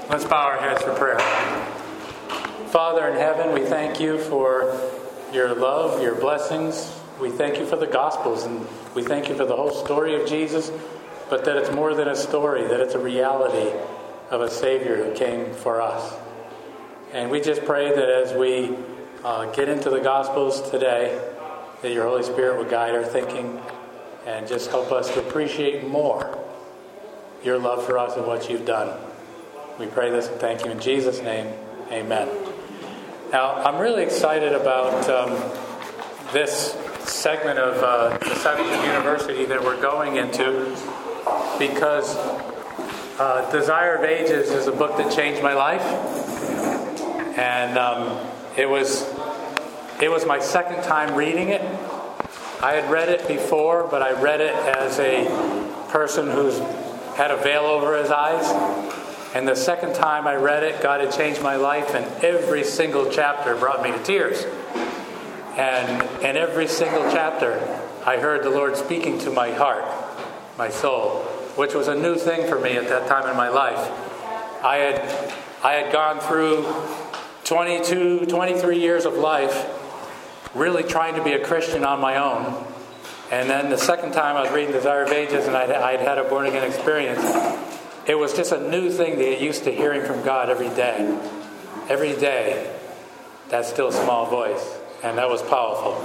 Let's bow our heads for prayer. Father in heaven, we thank you for your love, your blessings. We thank you for the Gospels, and we thank you for the whole story of Jesus, but that it's more than a story, that it's a reality of a Savior who came for us. And we just pray that as we get into the Gospels today, that your Holy Spirit would guide our thinking and just help us to appreciate more your love for us and what you've done. We pray this and thank you in Jesus' name. Amen. Now, I'm really excited about this segment of Discipleship University that we're going into because Desire of Ages is a book that changed my life. And it was my second time reading it. I had read it before, but I read it as a person who's had a veil over his eyes. And the second time I read it, God had changed my life, and every single chapter brought me to tears. And in every single chapter, I heard the Lord speaking to my heart, my soul, which was a new thing for me at that time in my life. I had gone through 22, 23 years of life really trying to be a Christian on my own. And then the second time I was reading Desire of Ages and I'd had a born-again experience, it was just a new thing to get used to hearing from God every day. Every day, that still small voice. And that was powerful.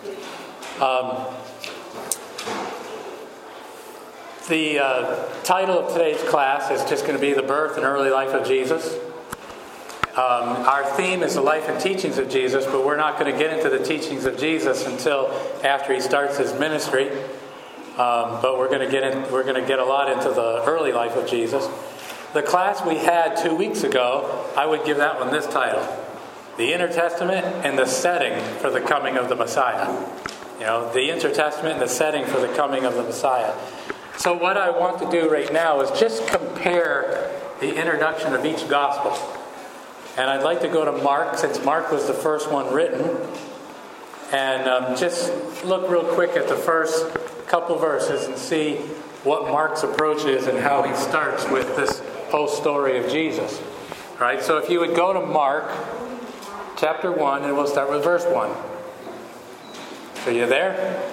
The title of today's class is just going to be The Birth and Early Life of Jesus. Our theme is the life and teachings of Jesus, but we're not going to get into the teachings of Jesus until after he starts his ministry. But we're going to get a lot into the early life of Jesus. The class we had 2 weeks ago, I would give that one this title: The Intertestament and the Setting for the Coming of the Messiah. You know, the Intertestament and the setting for the coming of the Messiah. So what I want to do right now is just compare the introduction of each gospel. And I'd like to go to Mark, since Mark was the first one written. And just look real quick at the first couple verses and see what Mark's approach is and how he starts with this whole story of Jesus. All right, so if you would go to Mark chapter 1, and we'll start with verse 1. Are you there?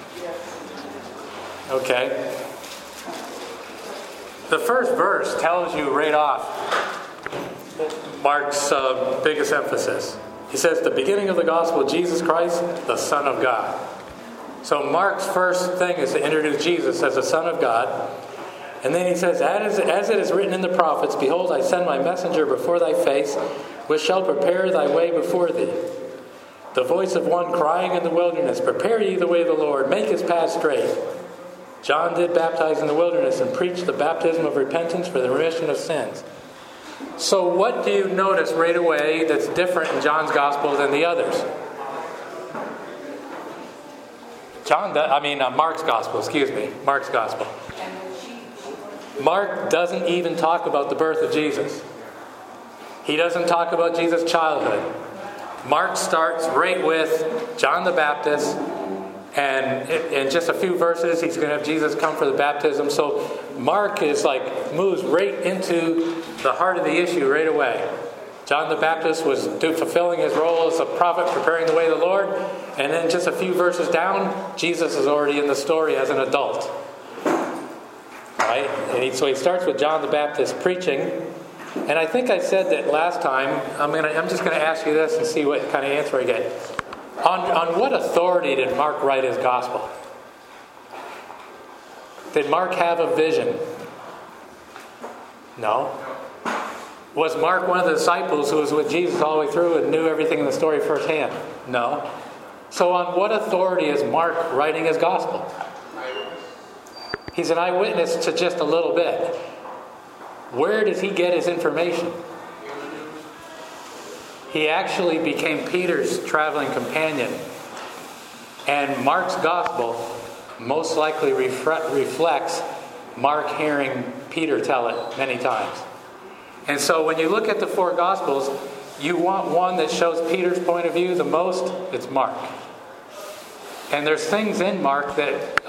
Okay. The first verse tells you right off Mark's biggest emphasis. He says, the beginning of the gospel, Jesus Christ, the Son of God. So Mark's first thing is to introduce Jesus as the Son of God. And then he says, as it is written in the prophets, behold, I send my messenger before thy face, which shall prepare thy way before thee. The voice of one crying in the wilderness, prepare ye the way of the Lord, make his path straight. John did baptize in the wilderness and preached the baptism of repentance for the remission of sins. So what do you notice right away that's different in John's gospel than the others? Mark's gospel, Mark's gospel. Mark doesn't even talk about the birth of Jesus. He doesn't talk about Jesus' childhood. Mark starts right with John the Baptist, and in just a few verses, he's going to have Jesus come for the baptism. So Mark moves right into the heart of the issue right away. John the Baptist was fulfilling his role as a prophet, preparing the way of the Lord. And then just a few verses down, Jesus is already in the story as an adult. Right? And so he starts with John the Baptist preaching. And I think I said that last time. I'm just going to ask you this and see what kind of answer I get. On what authority did Mark write his gospel? Did Mark have a vision? No. Was Mark one of the disciples who was with Jesus all the way through and knew everything in the story firsthand? No. So on what authority is Mark writing his gospel? He's an eyewitness to just a little bit. Where does he get his information? He actually became Peter's traveling companion. And Mark's gospel most likely reflects Mark hearing Peter tell it many times. And so when you look at the four gospels, you want one that shows Peter's point of view the most, it's Mark. And there's things in Mark that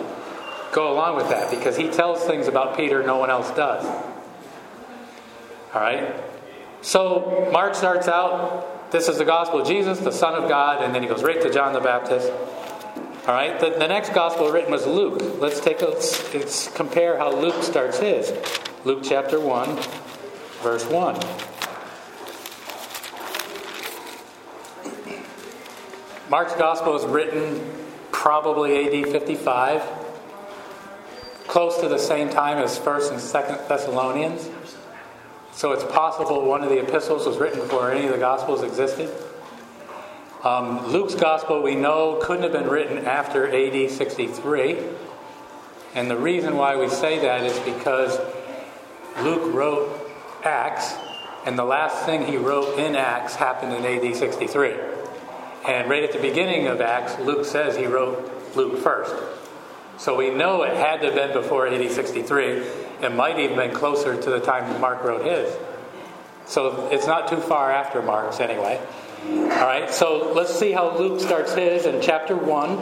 go along with that, because he tells things about Peter no one else does. All right? So Mark starts out, this is the gospel of Jesus, the Son of God, and then he goes right to John the Baptist. All right? The next gospel written was Luke. Let's compare how Luke starts his. Luke chapter 1, verse 1. Mark's gospel is written probably AD 55, close to the same time as 1st and 2nd Thessalonians. So it's possible one of the epistles was written before any of the gospels existed. Luke's gospel, we know, couldn't have been written after AD 63. And the reason why we say that is because Luke wrote Acts, and the last thing he wrote in Acts happened in AD 63. And right at the beginning of Acts, Luke says he wrote Luke first. So we know it had to have been before AD 63. It might even been closer to the time Mark wrote his. So it's not too far after Mark's anyway. All right, so let's see how Luke starts his in chapter 1,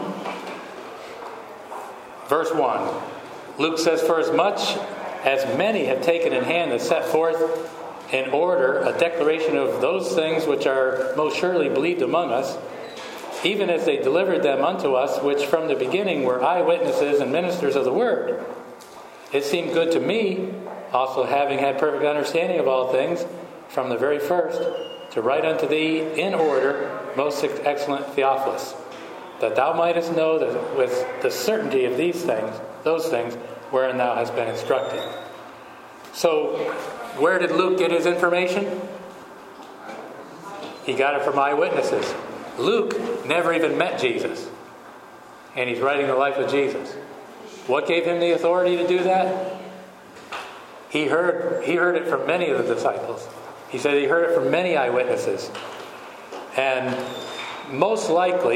verse 1. Luke says, "For as much as many have taken in hand to set forth in order a declaration of those things which are most surely believed among us, even as they delivered them unto us, which from the beginning were eyewitnesses and ministers of the word. It seemed good to me, also having had perfect understanding of all things, from the very first, to write unto thee in order, most excellent Theophilus, that thou mightest know that with the certainty of those things, wherein thou hast been instructed." So, where did Luke get his information? He got it from eyewitnesses. Luke never even met Jesus, and he's writing the life of Jesus. What gave him the authority to do that? He heard it from many of the disciples. He said he heard it from many eyewitnesses. And most likely,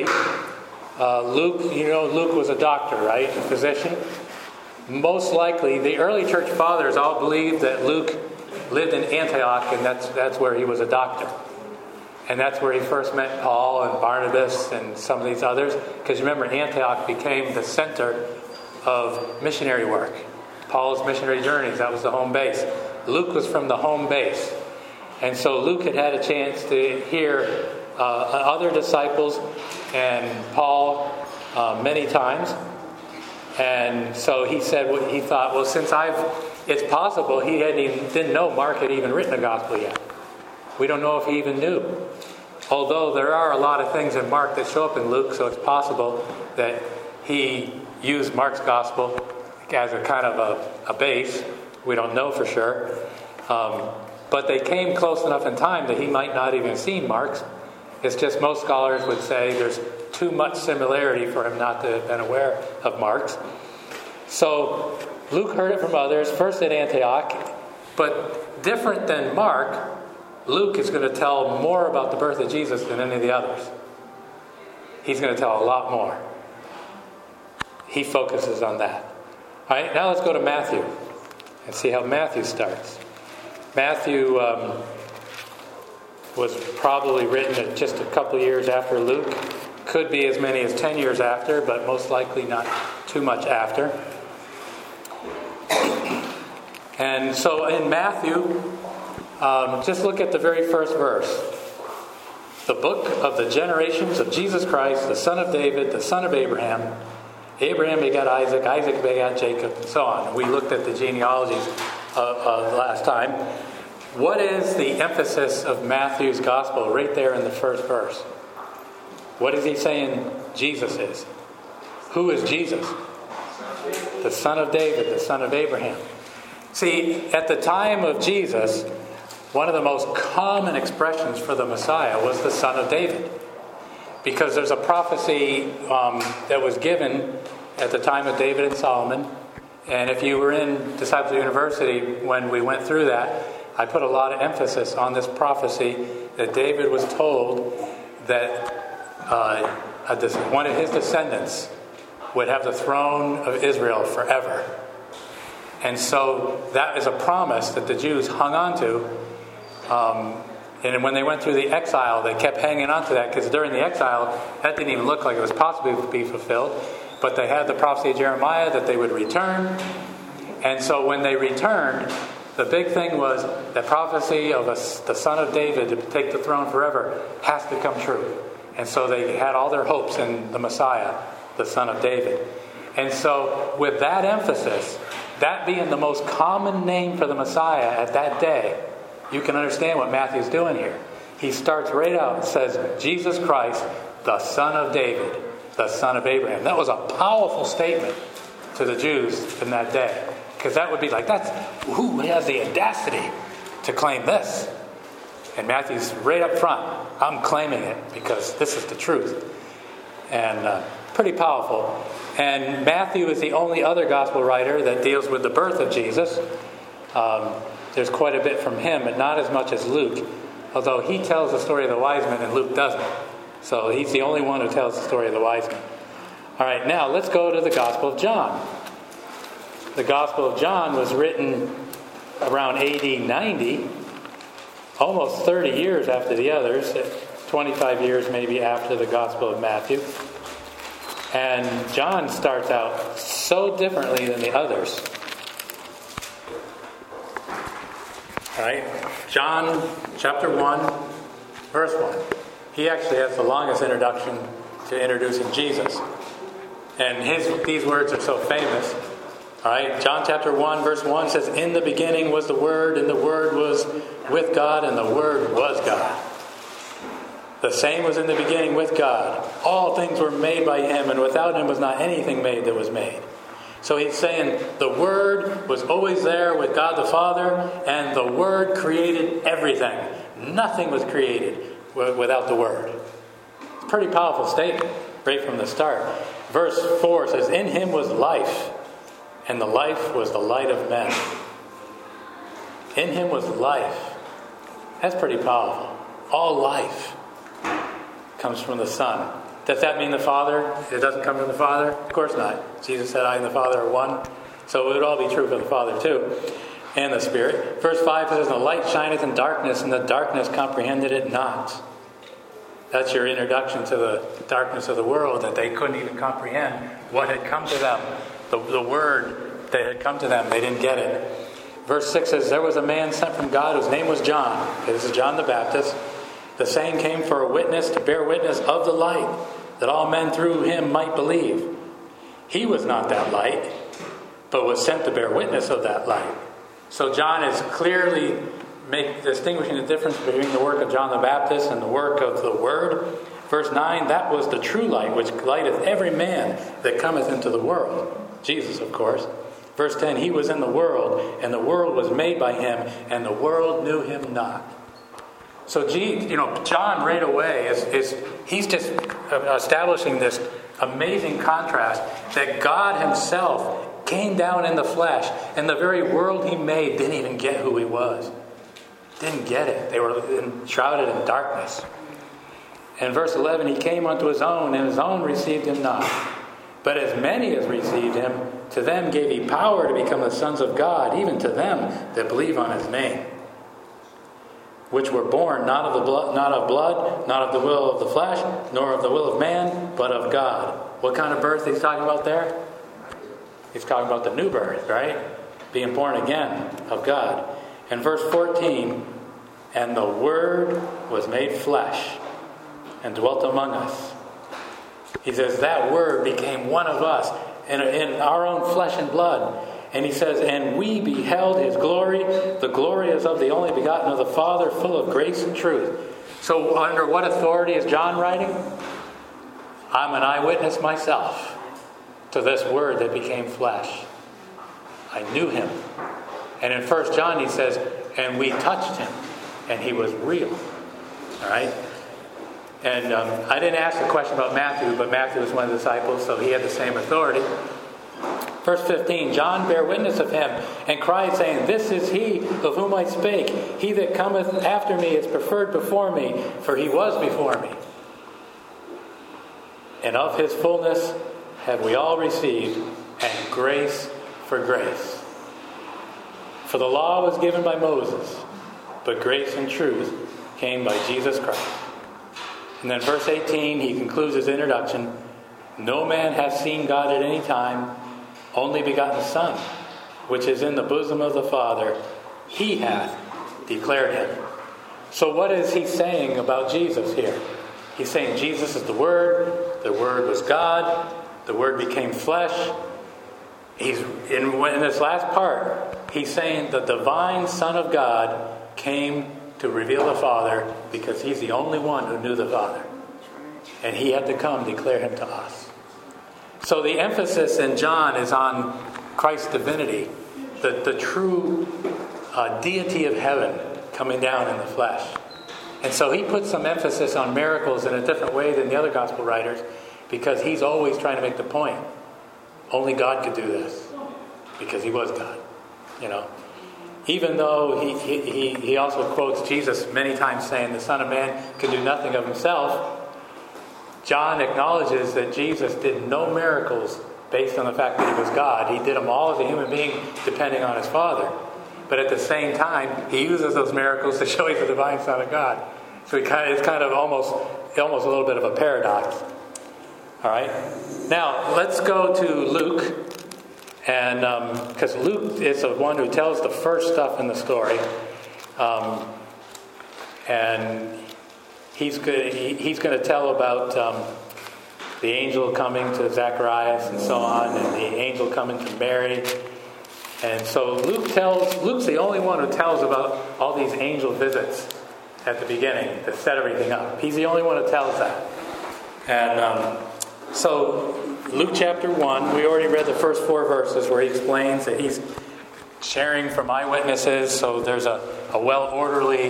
Luke was a doctor, right? A physician. Most likely, the early church fathers all believed that Luke lived in Antioch, and that's where he was a doctor. And that's where he first met Paul and Barnabas and some of these others. Because remember, Antioch became the center of missionary work. Paul's missionary journeys, that was the home base. Luke was from the home base. And so Luke had a chance to hear other disciples and Paul many times. And so he said, he thought, well, since it's possible he didn't know Mark had even written a gospel yet. We don't know if he even knew. Although there are a lot of things in Mark that show up in Luke, so it's possible that he used Mark's gospel as a kind of a base. We don't know for sure. But they came close enough in time that he might not even have seen Mark's. It's just most scholars would say there's too much similarity for him not to have been aware of Mark's. So Luke heard it from others, first at Antioch, but different than Mark, Luke is going to tell more about the birth of Jesus than any of the others. He's going to tell a lot more. He focuses on that. All right, now let's go to Matthew and see how Matthew starts. Matthew was probably written just a couple years after Luke. Could be as many as 10 years after, but most likely not too much after. And so in Matthew, just look at the very first verse. The book of the generations of Jesus Christ, the son of David, the son of Abraham. Abraham begat Isaac, Isaac begat Jacob, and so on. We looked at the genealogies last time. What is the emphasis of Matthew's gospel right there in the first verse? What is he saying Jesus is? Who is Jesus? The son of David, the son of Abraham. See, at the time of Jesus, one of the most common expressions for the Messiah was the son of David. Because there's a prophecy that was given at the time of David and Solomon. And if you were in Disciples University when we went through that, I put a lot of emphasis on this prophecy that David was told that one of his descendants would have the throne of Israel forever. And so that is a promise that the Jews hung on to. And when they went through the exile, they kept hanging on to that, because during the exile, that didn't even look like it was possible to be fulfilled. But they had the prophecy of Jeremiah that they would return. And so when they returned, The big thing was that prophecy of the son of David to take the throne forever has to come true. And so they had all their hopes in the Messiah, the son of David. And so with that emphasis, that being the most common name for the Messiah at that day, you can understand what Matthew's doing here. He starts right out and says, Jesus Christ, the son of David, the son of Abraham. That was a powerful statement to the Jews in that day. Because that would be like, who has the audacity to claim this? And Matthew's right up front. I'm claiming it because this is the truth. And pretty powerful. And Matthew is the only other gospel writer that deals with the birth of Jesus. There's quite a bit from him, but not as much as Luke. Although he tells the story of the wise men and Luke doesn't. So he's the only one who tells the story of the wise men. All right, now let's go to the Gospel of John. The Gospel of John was written around AD 90, almost 30 years after the others, 25 years maybe after the Gospel of Matthew. And John starts out so differently than the others. All right, John chapter 1, verse 1. He actually has the longest introduction to introducing Jesus. And these words are so famous. All right, John chapter 1, verse 1 says, in the beginning was the Word, and the Word was with God, and the Word was God. The same was in the beginning with God. All things were made by Him, and without Him was not anything made that was made. So he's saying the Word was always there with God the Father, and the Word created everything. Nothing was created without the Word. It's a pretty powerful statement right from the start. Verse 4 says, in Him was life, and the life was the light of men. In Him was life. That's pretty powerful. All life comes from the Son. Does that mean the Father? It doesn't come from the Father? Of course not. Jesus said, I and the Father are one. So it would all be true for the Father too. And the Spirit. Verse 5 says, the light shineth in darkness, and the darkness comprehended it not. That's your introduction to the darkness of the world, that they couldn't even comprehend what had come to them. The word that had come to them, they didn't get it. Verse 6 says, there was a man sent from God whose name was John. Okay, this is John the Baptist. The same came for a witness, to bear witness of the light, that all men through him might believe. He was not that light, but was sent to bear witness of that light. So John is clearly distinguishing the difference between the work of John the Baptist and the work of the Word. Verse 9, that was the true light, which lighteth every man that cometh into the world. Jesus, of course. Verse 10, he was in the world, and the world was made by him, and the world knew him not. So, John right away he's just establishing this amazing contrast that God Himself came down in the flesh, and the very world He made didn't even get who He was. Didn't get it. They were shrouded in darkness. And verse 11, He came unto His own, and His own received Him not. But as many as received Him, to them gave He power to become the sons of God, even to them that believe on His name, which were born not of blood, not of the will of the flesh, nor of the will of man, but of God. What kind of birth he's talking about there? He's talking about the new birth, right? Being born again of God. And verse 14, and the Word was made flesh and dwelt among us. He says that Word became one of us in our own flesh and blood. And he says, and we beheld His glory. The glory is of the only begotten of the Father, full of grace and truth. So under what authority is John writing? I'm an eyewitness myself to this Word that became flesh. I knew Him. And in 1 John he says, and we touched Him, and He was real. All right? And I didn't ask the question about Matthew, but Matthew was one of the disciples, so he had the same authority. Verse 15, John bare witness of Him, and cried, saying, this is He of whom I spake. He that cometh after me is preferred before me, for He was before me. And of His fullness have we all received, and grace for grace. For the law was given by Moses, but grace and truth came by Jesus Christ. And then verse 18, he concludes his introduction. No man hath seen God at any time, only begotten Son, which is in the bosom of the Father, He hath declared him. So what is he saying about Jesus here? He's saying Jesus is the Word was God, the Word became flesh. He's in this last part, he's saying the divine Son of God came to reveal the Father because he's the only one who knew the Father. And he had to come declare him to us. So the emphasis in John is on Christ's divinity, the true deity of heaven coming down in the flesh. And so he puts some emphasis on miracles in a different way than the other gospel writers because he's always trying to make the point. Only God could do this because he was God. Even though he also quotes Jesus many times saying the Son of Man can do nothing of himself, John acknowledges that Jesus did no miracles based on the fact that he was God. He did them all as a human being depending on his Father. But at the same time, he uses those miracles to show he's the divine Son of God. So it's kind of almost a little bit of a paradox. All right? Now, let's go to Luke. And because Luke is the one who tells the first stuff in the story. And he's going to tell about the angel coming to Zacharias and so on, and the angel coming to Mary. And so Luke's the only one who tells about all these angel visits at the beginning to set everything up. He's the only one who tells that. And so Luke chapter 1, we already read the first 4 verses where he explains that he's sharing from eyewitnesses. So there's a well-orderly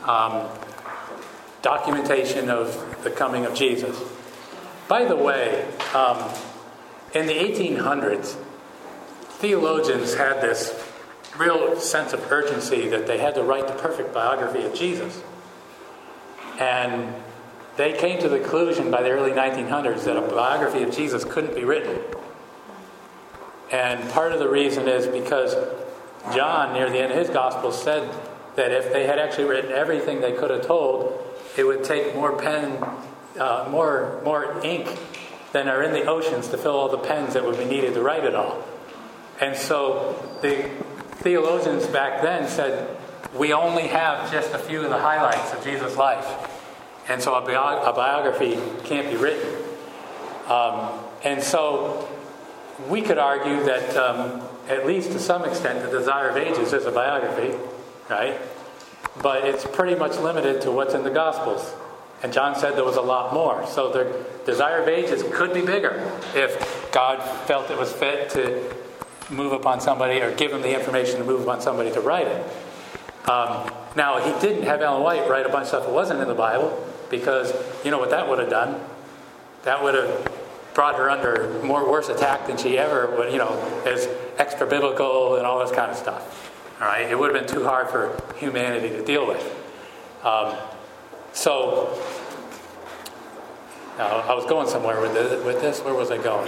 documentation of the coming of Jesus. By the way, in the 1800s, theologians had this real sense of urgency that they had to write the perfect biography of Jesus. And they came to the conclusion by the early 1900s that a biography of Jesus couldn't be written. And part of the reason is because John, near the end of his gospel, said that if they had actually written everything they could have told, it would take more ink than are in the oceans to fill all the pens that would be needed to write it all. And so the theologians back then said, we only have just a few of the highlights of Jesus' life. And so a biography can't be written. And so we could argue that at least to some extent the Desire of Ages is a biography, right? But it's pretty much limited to what's in the Gospels. And John said there was a lot more. So the Desire of Ages could be bigger if God felt it was fit to move upon somebody or give him the information to move upon somebody to write it. Now, he didn't have Ellen White write a bunch of stuff that wasn't in the Bible because you know what that would have done? That would have brought her under worse attack than she ever would, as extra biblical and all this kind of stuff. All right, it would have been too hard for humanity to deal with. So I was going somewhere with this. Where was I going?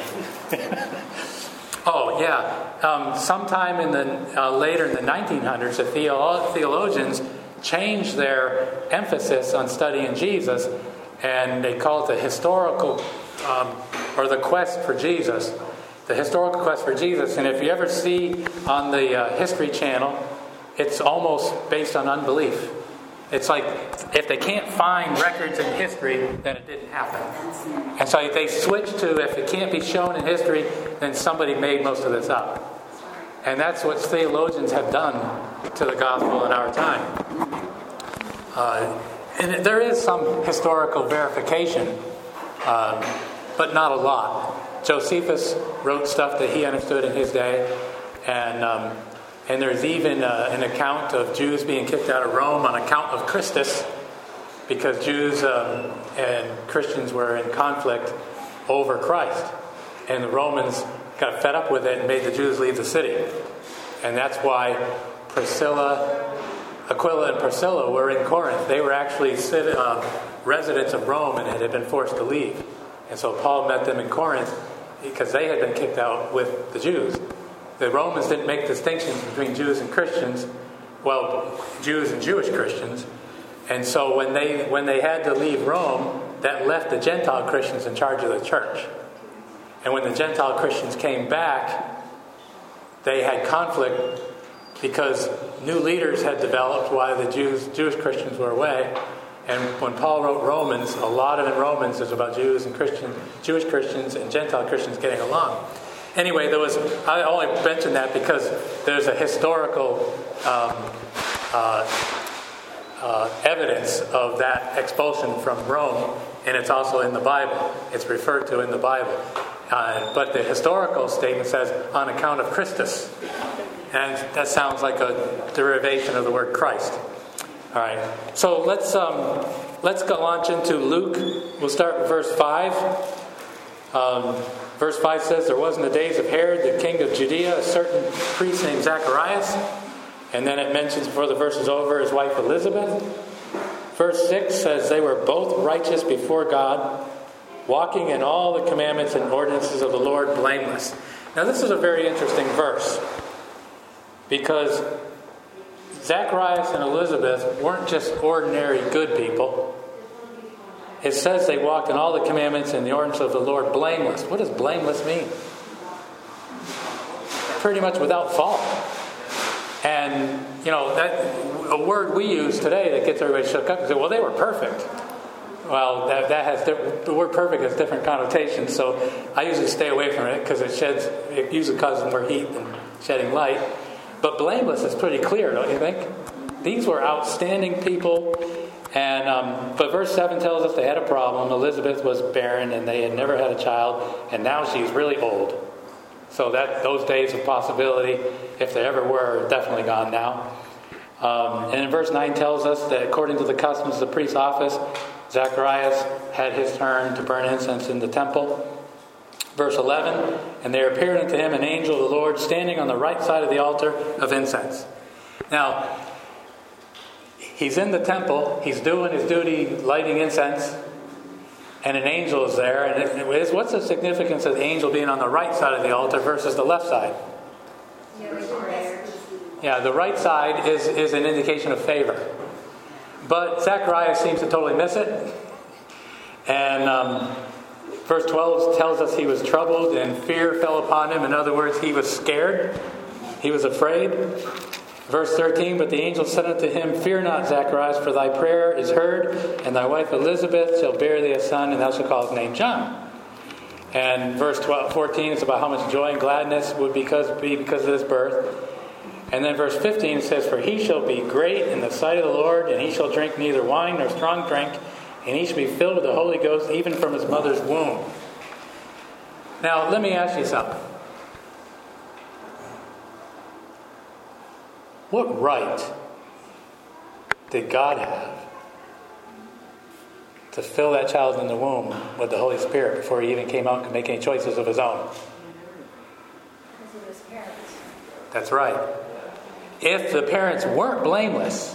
Oh yeah, sometime in the later in the 1900s, the theologians changed their emphasis on studying Jesus, and they call it the historical or the quest for Jesus. The historical quest for Jesus. And if you ever see on the History Channel, it's almost based on unbelief. It's like if they can't find records in history, then it didn't happen. And so they switch to if it can't be shown in history, then somebody made most of this up. And that's what theologians have done to the gospel in our time. And there is some historical verification, but not a lot. Josephus wrote stuff that he understood in his day, and there's even an account of Jews being kicked out of Rome on account of Christus, because Jews and Christians were in conflict over Christ, and the Romans got fed up with it and made the Jews leave the city, and that's why Aquila and Priscilla were in Corinth. They were actually residents of Rome and had been forced to leave, and so Paul met them in Corinth because they had been kicked out with the Jews. The Romans didn't make distinctions between Jews and Christians, Jews and Jewish Christians. And so when they had to leave Rome, that left the Gentile Christians in charge of the church. And when the Gentile Christians came back, they had conflict because new leaders had developed while the Jewish Christians were away. And when Paul wrote Romans, a lot of in Romans is about Jews and Jewish Christians and Gentile Christians getting along. Anyway, I only mention that because there's a historical evidence of that expulsion from Rome, and it's also in the Bible. It's referred to in the Bible. But the historical statement says, on account of Christus. And that sounds like a derivation of the word Christ. All right. So let's go launch into Luke. We'll start with verse 5. Verse 5 says, there was in the days of Herod, the king of Judea, a certain priest named Zacharias. And then it mentions before the verse is over his wife Elizabeth. Verse 6 says they were both righteous before God, walking in all the commandments and ordinances of the Lord blameless. Now this is a very interesting verse, because Zacharias and Elizabeth weren't just ordinary good people. It says they walked in all the commandments and the ordinances of the Lord blameless. What does blameless mean? Pretty much without fault. And, that a word we use today that gets everybody shook up and say, well, they were perfect. Well, the word perfect has different connotations, so I usually stay away from it because it usually causes more heat than shedding light. But blameless is pretty clear, don't you think? These were outstanding people. And but verse 7 tells us they had a problem. Elizabeth was barren and they had never had a child, and now she's really old. So those days of possibility, if they ever were, are definitely gone now. And in verse 9 tells us that according to the customs of the priest's office, Zacharias had his turn to burn incense in the temple. Verse 11, and there appeared unto him an angel of the Lord standing on the right side of the altar of incense. Now, he's in the temple, he's doing his duty lighting incense, and an angel is there. And what's the significance of the angel being on the right side of the altar versus the left side? Yeah, the right side is an indication of favor. But Zacharias seems to totally miss it. And verse 12 tells us he was troubled and fear fell upon him. In other words, he was scared. He was afraid. Verse 13, but the angel said unto him, fear not, Zacharias, for thy prayer is heard, and thy wife Elizabeth shall bear thee a son, and thou shalt call his name John. And verse 14 is about how much joy and gladness would be because of this birth. And then verse 15 says, for he shall be great in the sight of the Lord, and he shall drink neither wine nor strong drink, and he shall be filled with the Holy Ghost even from his mother's womb. Now, let me ask you something. What right did God have to fill that child in the womb with the Holy Spirit before he even came out and could make any choices of his own? Because of his parents. That's right. If the parents weren't blameless,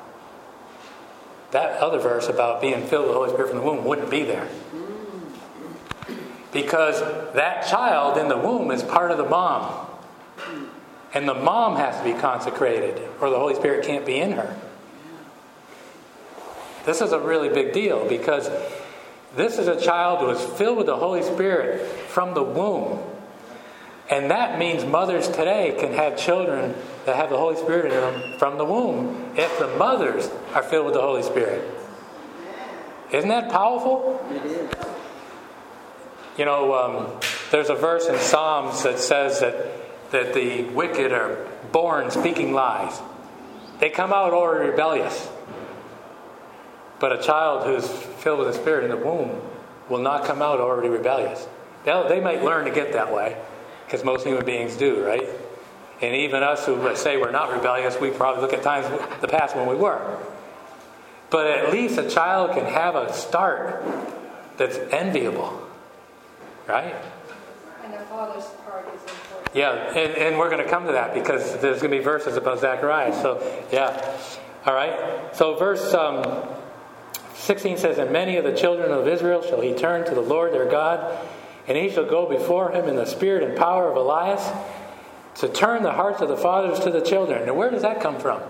that other verse about being filled with the Holy Spirit from the womb wouldn't be there. Because that child in the womb is part of the mom. And the mom has to be consecrated, or the Holy Spirit can't be in her. This is a really big deal, because this is a child who is filled with the Holy Spirit from the womb. And that means mothers today can have children that have the Holy Spirit in them from the womb if the mothers are filled with the Holy Spirit. Isn't that powerful? It is. There's a verse in Psalms that says that the wicked are born speaking lies. They come out already rebellious. But a child who's filled with the Spirit in the womb will not come out already rebellious. They might learn to get that way, because most human beings do, right? And even us who say we're not rebellious, we probably look at times in the past when we were. But at least a child can have a start that's enviable, right? And the father's part is important. Yeah, and we're going to come to that because there's going to be verses about Zacharias. So, yeah. All right. So verse 16 says, and many of the children of Israel shall he turn to the Lord their God, and he shall go before him in the spirit and power of Elias, to turn the hearts of the fathers to the children. Now, where does that come from?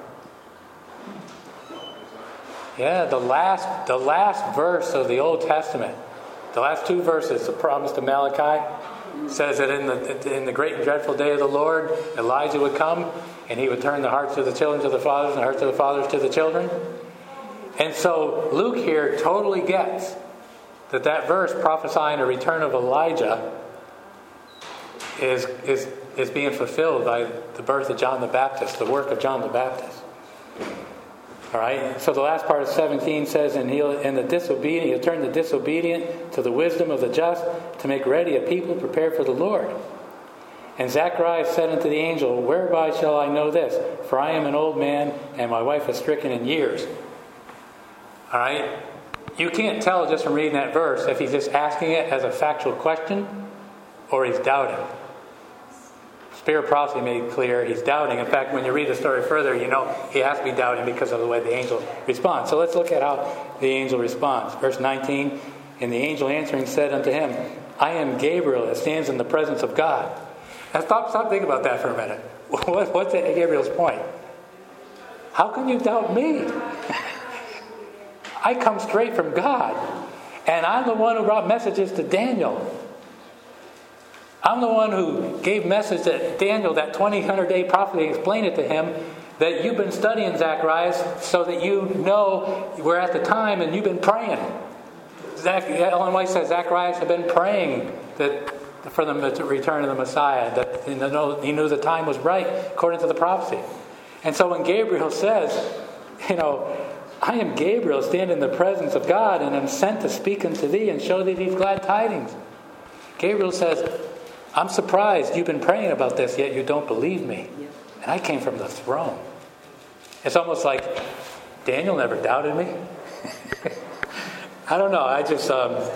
Yeah, the last verse of the Old Testament. The last two verses, the promise to Malachi. It says that in the great and dreadful day of the Lord, Elijah would come and he would turn the hearts of the children to the fathers and the hearts of the fathers to the children. And so Luke here totally gets that verse prophesying the return of Elijah is being fulfilled by the birth of John the Baptist, the work of John the Baptist. All right. So the last part of 17 says, "And he'll turn the disobedient to the wisdom of the just, to make ready a people prepared for the Lord." And Zacharias said unto the angel, "Whereby shall I know this? For I am an old man, and my wife is stricken in years." All right. You can't tell just from reading that verse if he's just asking it as a factual question or he's doubting. Spirit of prophecy made it clear he's doubting. In fact, when you read the story further, you know he has to be doubting because of the way the angel responds. So let's look at how the angel responds. Verse 19, "And the angel answering said unto him, I am Gabriel that stands in the presence of God." Now stop thinking about that for a minute. What's Gabriel's point? How can you doubt me? I come straight from God. And I'm the one who brought messages to Daniel. I'm the one who gave message to Daniel, that 2,100-day prophecy, explained it to him, that you've been studying Zacharias so that you know we're at the time and you've been praying. Ellen White says Zacharias had been praying for the return of the Messiah, that he knew the time was right according to the prophecy. And so when Gabriel says, "I am Gabriel, stand in the presence of God, and am sent to speak unto thee and show thee these glad tidings," Gabriel says, "I'm surprised you've been praying about this, yet you don't believe me. And I came from the throne." It's almost like Daniel never doubted me. I don't know. I just,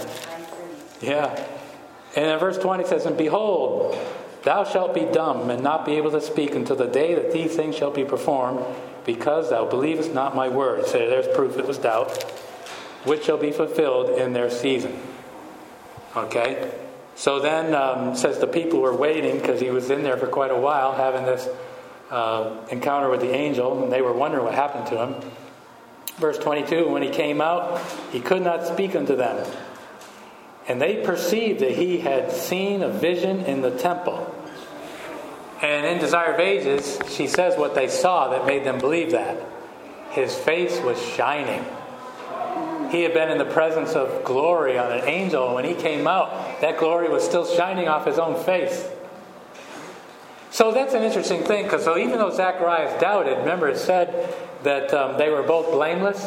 yeah. And in verse 20 it says, "And behold, thou shalt be dumb and not be able to speak until the day that these things shall be performed, because thou believest not my word." So there's proof it was doubt. "Which shall be fulfilled in their season." Okay? So then, says the people were waiting, because he was in there for quite a while, having this encounter with the angel, and they were wondering what happened to him. Verse 22, "When he came out, he could not speak unto them. And they perceived that he had seen a vision in the temple." And in Desire of Ages, she says what they saw that made them believe that. His face was shining. He had been in the presence of glory on an angel, and when he came out, that glory was still shining off his own face. So that's an interesting thing, because even though Zacharias doubted, remember it said that they were both blameless.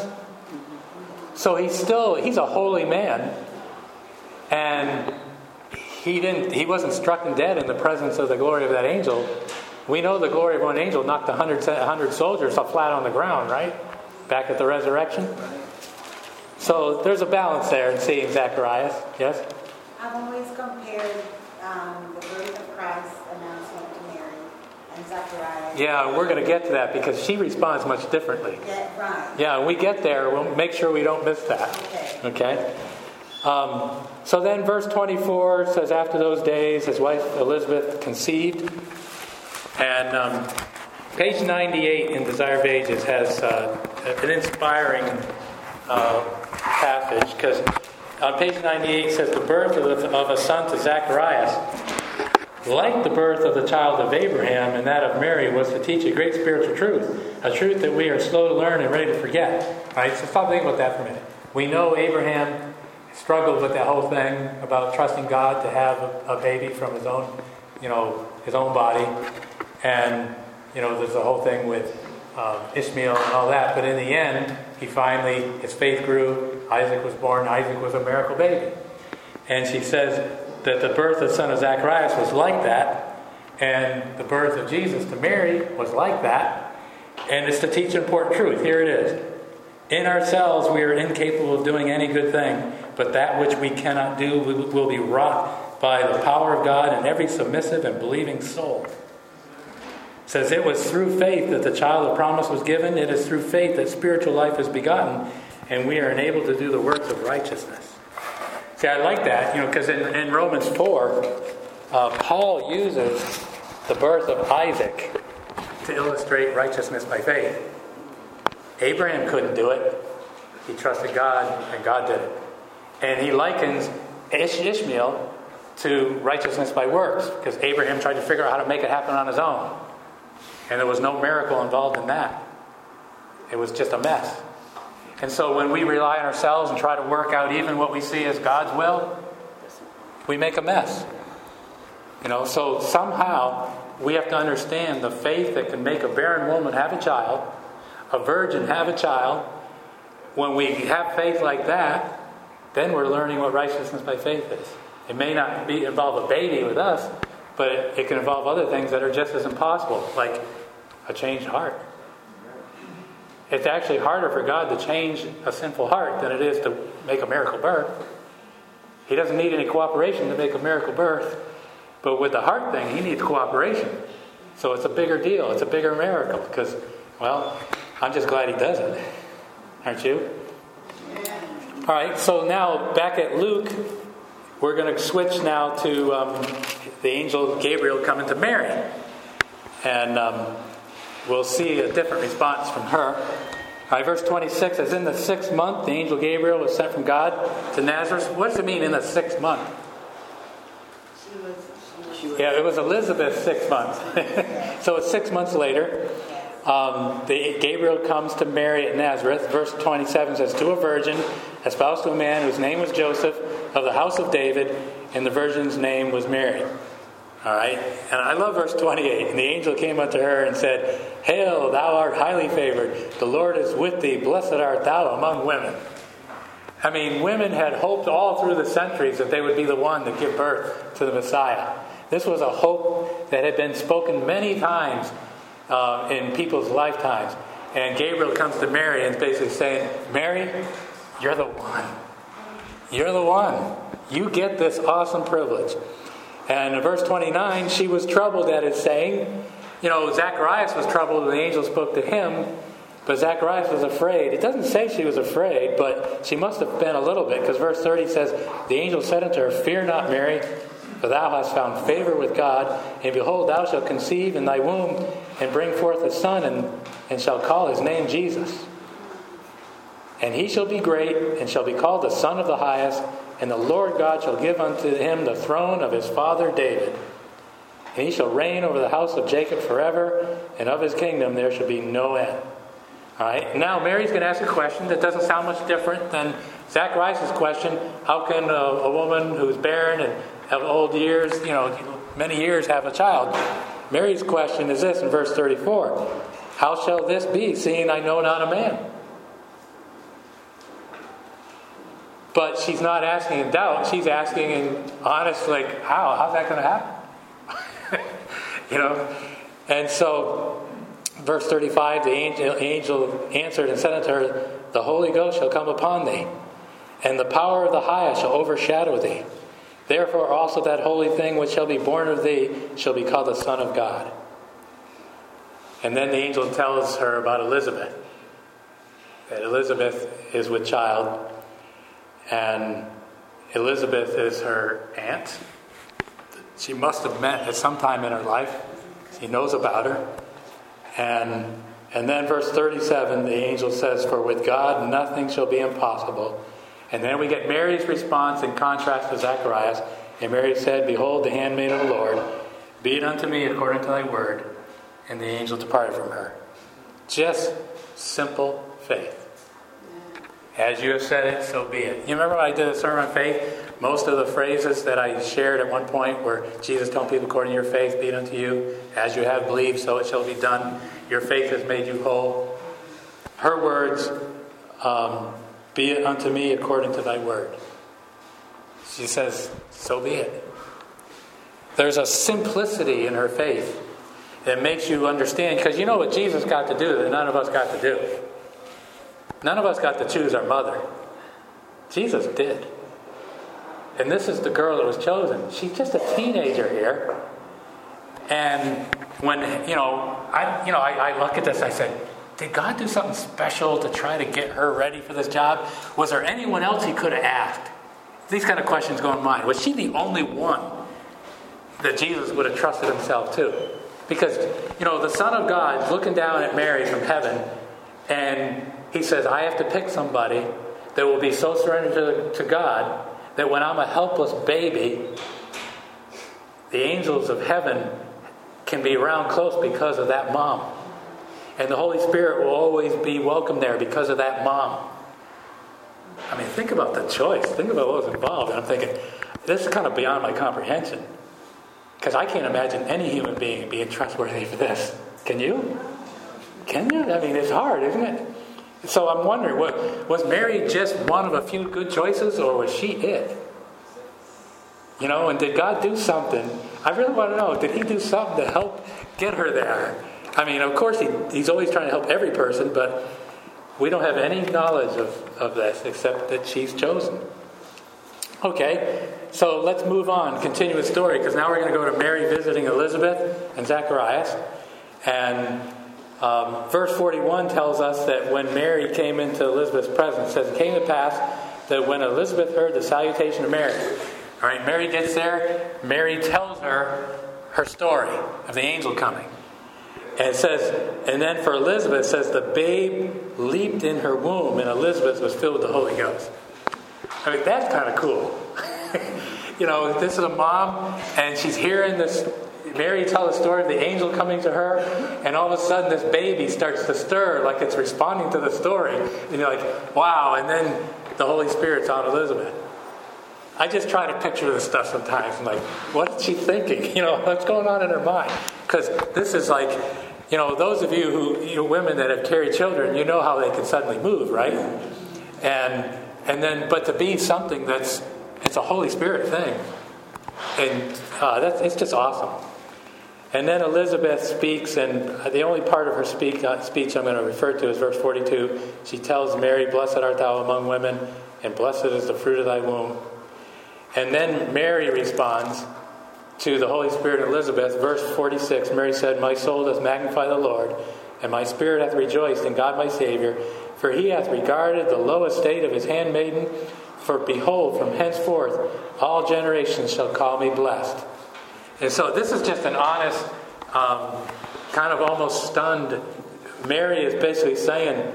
So he's a holy man, and he wasn't struck dead in the presence of the glory of that angel. We know the glory of one angel knocked 100 soldiers flat on the ground, right? Back at the resurrection. So there's a balance there in seeing Zacharias. Yes? I've always compared the birth of Christ's announcement to Mary and Zacharias. Yeah, we're going to get to that because she responds much differently. Yeah, right. Yeah, when we get there, we'll make sure we don't miss that. Okay? So then verse 24 says, "After those days his wife Elizabeth conceived." And page 98 in Desire of Ages has an inspiring passage, because on page 98 it says, "The birth of a son to Zacharias, like the birth of the child of Abraham and that of Mary, was to teach a great spiritual truth, a truth that we are slow to learn and ready to forget." All right, so stop thinking about that for a minute. We know Abraham struggled with that whole thing about trusting God to have a baby from his own body, and there's the whole thing with Ishmael and all that. But in the end, his faith grew. Isaac was born. Isaac was a miracle baby. And she says that the birth of the son of Zacharias was like that, and the birth of Jesus to Mary was like that. And it's to teach an important truth. Here it is. "In ourselves we are incapable of doing any good thing, but that which we cannot do will be wrought by the power of God in every submissive and believing soul." It says it was through faith that the child of promise was given. It is through faith that spiritual life is begotten, and we are enabled to do the works of righteousness. See, I like that, because in Romans 4, Paul uses the birth of Isaac to illustrate righteousness by faith. Abraham couldn't do it. He trusted God, and God did it. And he likens Ishmael to righteousness by works, because Abraham tried to figure out how to make it happen on his own. And there was no miracle involved in that. It was just a mess. And so when we rely on ourselves and try to work out even what we see as God's will, we make a mess. So somehow we have to understand the faith that can make a barren woman have a child, a virgin have a child. When we have faith like that, then we're learning what righteousness by faith is. It may not involve a baby with us, but it can involve other things that are just as impossible, like a changed heart. It's actually harder for God to change a sinful heart than it is to make a miracle birth. He doesn't need any cooperation to make a miracle birth. But with the heart thing, he needs cooperation. So it's a bigger deal. It's a bigger miracle. Because, I'm just glad he does it. Aren't you? All right, so now back at Luke, we're going to switch now to the angel Gabriel coming to Mary. And we'll see a different response from her. All right, verse 26, as in the 6th month, the angel Gabriel was sent from God to Nazareth. What does it mean in the 6th month? Yeah, it was Elizabeth's 6 months. So it's 6 months later. Gabriel comes to Mary at Nazareth. Verse 27 says, to a virgin, espoused to a man whose name was Joseph, of the house of David, and the virgin's name was Mary. All right, and I love verse 28. And the angel came unto her and said, Hail, thou art highly favored. The Lord is with thee. Blessed art thou among women. I mean, women had hoped all through the centuries that they would be the one to give birth to the Messiah. This was a hope that had been spoken many times in people's lifetimes. And Gabriel comes to Mary and is basically saying, Mary, you're the one. You're the one. You get this awesome privilege. And in verse 29, she was troubled at his saying. Zacharias was troubled when the angel spoke to him, but Zacharias was afraid. It doesn't say she was afraid, but she must have been a little bit, because verse 30 says, the angel said unto her, Fear not, Mary, for thou hast found favor with God, and behold, thou shalt conceive in thy womb, and bring forth a son, and shall call his name Jesus. And he shall be great, and shall be called the Son of the Highest, and the Lord God shall give unto him the throne of his father David. And he shall reign over the house of Jacob forever, and of his kingdom there shall be no end. All right, now Mary's going to ask a question that doesn't sound much different than Zacharias' question. How can a woman who's barren and have old years, many years, have a child? Mary's question is this in verse 34. How shall this be, seeing I know not a man? But she's not asking in doubt. She's asking in honest, how's that going to happen? And so, verse 35, the angel answered and said unto her, The Holy Ghost shall come upon thee, and the power of the Highest shall overshadow thee. Therefore also that holy thing which shall be born of thee shall be called the Son of God. And then the angel tells her about Elizabeth. That Elizabeth is with child. And Elizabeth is her aunt. She must have met at some time in her life. He knows about her. And then verse 37, the angel says, For with God nothing shall be impossible. And then we get Mary's response in contrast to Zacharias. And Mary said, Behold, the handmaid of the Lord, be it unto me according to thy word. And the angel departed from her. Just simple faith. As you have said it, so be it. You remember when I did a sermon on faith? Most of the phrases that I shared at one point were Jesus telling people, according to your faith, be it unto you. As you have believed, so it shall be done. Your faith has made you whole. Her words, be it unto me according to thy word. She says, so be it. There's a simplicity in her faith that makes you understand. Because you know what Jesus got to do that none of us got to do. None of us got to choose our mother. Jesus did. And this is the girl that was chosen. She's just a teenager here. And when, I look at this, I said, did God do something special to try to get her ready for this job? Was there anyone else he could have asked? These kind of questions go in mind. Was she the only one that Jesus would have trusted himself to? Because, the Son of God is looking down at Mary from heaven, and he says, I have to pick somebody that will be so surrendered to God that when I'm a helpless baby, the angels of heaven can be around close because of that mom. And the Holy Spirit will always be welcome there because of that mom. I mean, think about the choice. Think about what was involved. And I'm thinking, this is kind of beyond my comprehension. Because I can't imagine any human being being trustworthy for this. Can you? Can you? I mean, it's hard, isn't it? So I'm wondering, was Mary just one of a few good choices, or was she it? You know, and did God do something? I really want to know, did he do something to help get her there? I mean, of course, he's always trying to help every person, but we don't have any knowledge of this except that she's chosen. Okay, so let's move on, continue the story, because now we're going to go to Mary visiting Elizabeth and Zacharias. And verse 41 tells us that when Mary came into Elizabeth's presence, it says, it came to pass that when Elizabeth heard the salutation of Mary, all right, Mary gets there, Mary tells her story of the angel coming. And it says, and then for Elizabeth, it says, the babe leaped in her womb, and Elizabeth was filled with the Holy Ghost. I mean, that's kind of cool. You know, this is a mom, and she's hearing this, Mary tell the story of the angel coming to her, and all of a sudden this baby starts to stir like it's responding to the story. And you're like, wow, and then the Holy Spirit's on Elizabeth. I just try to picture this stuff sometimes. I'm like, what is she thinking? You know, what's going on in her mind? Because this is like, you know, those of you women that have carried children, you know how they can suddenly move, right? And then, but to be something it's a Holy Spirit thing. And it's just awesome. And then Elizabeth speaks, and the only part of her speech I'm going to refer to is verse 42. She tells Mary, blessed art thou among women, and blessed is the fruit of thy womb. And then Mary responds to the Holy Spirit and Elizabeth. Verse 46, Mary said, my soul doth magnify the Lord, and my spirit hath rejoiced in God my Savior, for he hath regarded the low estate of his handmaiden. For behold, from henceforth all generations shall call me blessed. And so this is just an honest, kind of almost stunned. Mary is basically saying,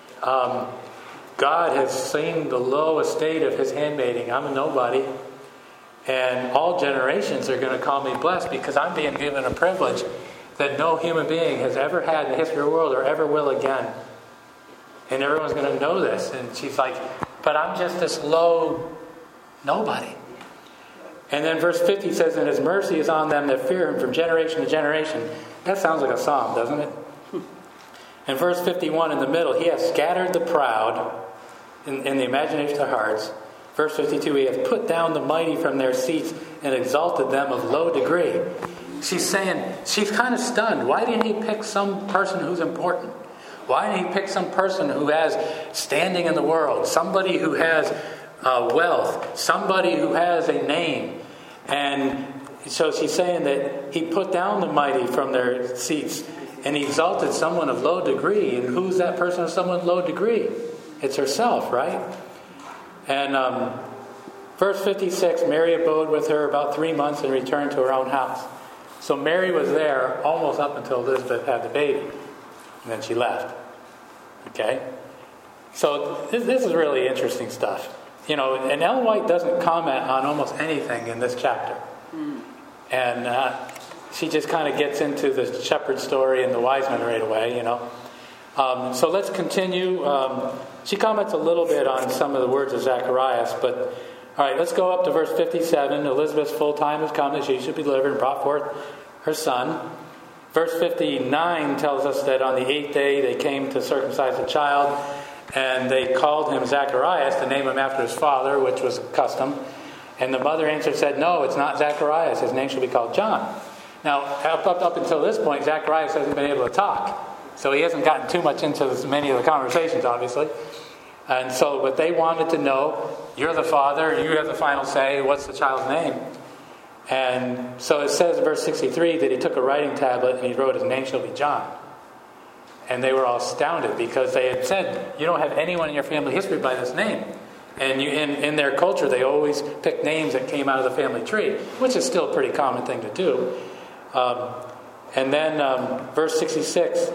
God has seen the low estate of his handmaiden. I'm a nobody. And all generations are going to call me blessed because I'm being given a privilege that no human being has ever had in the history of the world or ever will again. And everyone's going to know this. And she's like, but I'm just this low nobody. And then verse 50 says, and his mercy is on them that fear him from generation to generation. That sounds like a psalm, doesn't it? And verse 51 in the middle, he has scattered the proud in the imagination of their hearts. Verse 52, he has put down the mighty from their seats and exalted them of low degree. She's saying, she's kind of stunned. Why didn't he pick some person who's important? Why didn't he pick some person who has standing in the world? Somebody who has wealth. Somebody who has a name. And so she's saying that he put down the mighty from their seats and he exalted someone of low degree. And who's that person of someone of low degree? It's herself, right? And verse 56, Mary abode with her about 3 months and returned to her own house. So Mary was there almost up until Elizabeth had the baby. And then she left. Okay? So this is really interesting stuff. You know, and Ellen White doesn't comment on almost anything in this chapter. And she just kind of gets into the shepherd story and the wise men right away, you know. So let's continue. She comments a little bit on some of the words of Zacharias, but all right, let's go up to verse 57. Elizabeth's full time has come that she should be delivered and brought forth her son. Verse 59 tells us that on the 8th day they came to circumcise the child, and they called him Zacharias to name him after his father, which was custom. And the mother answered, said, no, it's not Zacharias. His name shall be called John. Now, up until this point, Zacharias hasn't been able to talk. So he hasn't gotten too much into many of the conversations, obviously. And so, but they wanted to know, you're the father, you have the final say, what's the child's name? And so it says in verse 63 that he took a writing tablet and he wrote, his name shall be John. And they were all astounded because they had said, you don't have anyone in your family history by this name. And in their culture, they always picked names that came out of the family tree, which is still a pretty common thing to do. And then verse 66...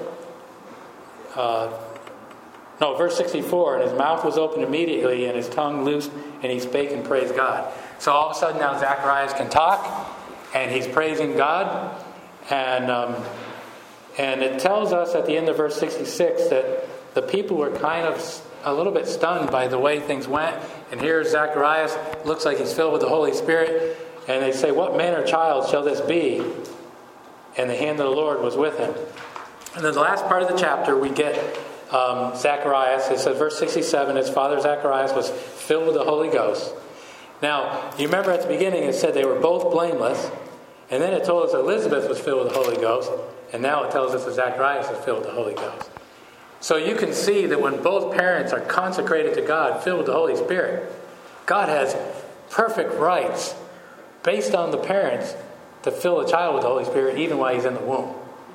verse 64, and his mouth was opened immediately, and his tongue loosed, and he spake and praised God. So all of a sudden now Zacharias can talk, And he's praising God. And it tells us at the end of verse 66 that the people were kind of a little bit stunned by the way things went. And here Zacharias looks like he's filled with the Holy Spirit. And they say, "What manner of child shall this be?" And the hand of the Lord was with him. And then the last part of the chapter, we get Zacharias. It says, verse 67, his father Zacharias was filled with the Holy Ghost. Now, you remember at the beginning it said they were both blameless. And then it told us Elizabeth was filled with the Holy Ghost. And now it tells us that Zacharias is filled with the Holy Ghost. So you can see that when both parents are consecrated to God, filled with the Holy Spirit, God has perfect rights based on the parents to fill a child with the Holy Spirit even while he's in the womb.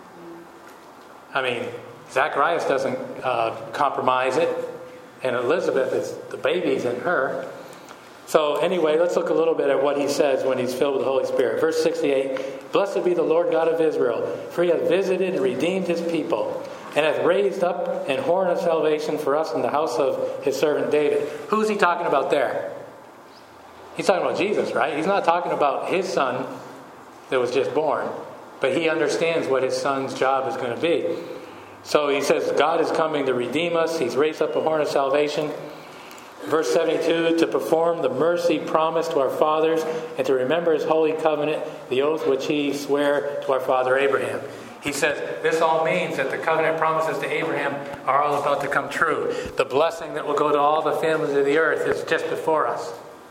I mean, Zacharias doesn't compromise it, and Elizabeth is the baby's in her. So anyway, let's look a little bit at what he says when he's filled with the Holy Spirit. Verse 68, "Blessed be the Lord God of Israel, for he hath visited and redeemed his people, and hath raised up an horn of salvation for us in the house of his servant David." Who's he talking about there? He's talking about Jesus, right? He's not talking about his son that was just born. But he understands what his son's job is going to be. So he says, God is coming to redeem us. He's raised up a horn of salvation. Verse 72, "To perform the mercy promised to our fathers, and to remember his holy covenant, the oath which he sware to our father Abraham." He says this all means that the covenant promises to Abraham are all about to come true. The blessing that will go to all the families of the earth is just before us.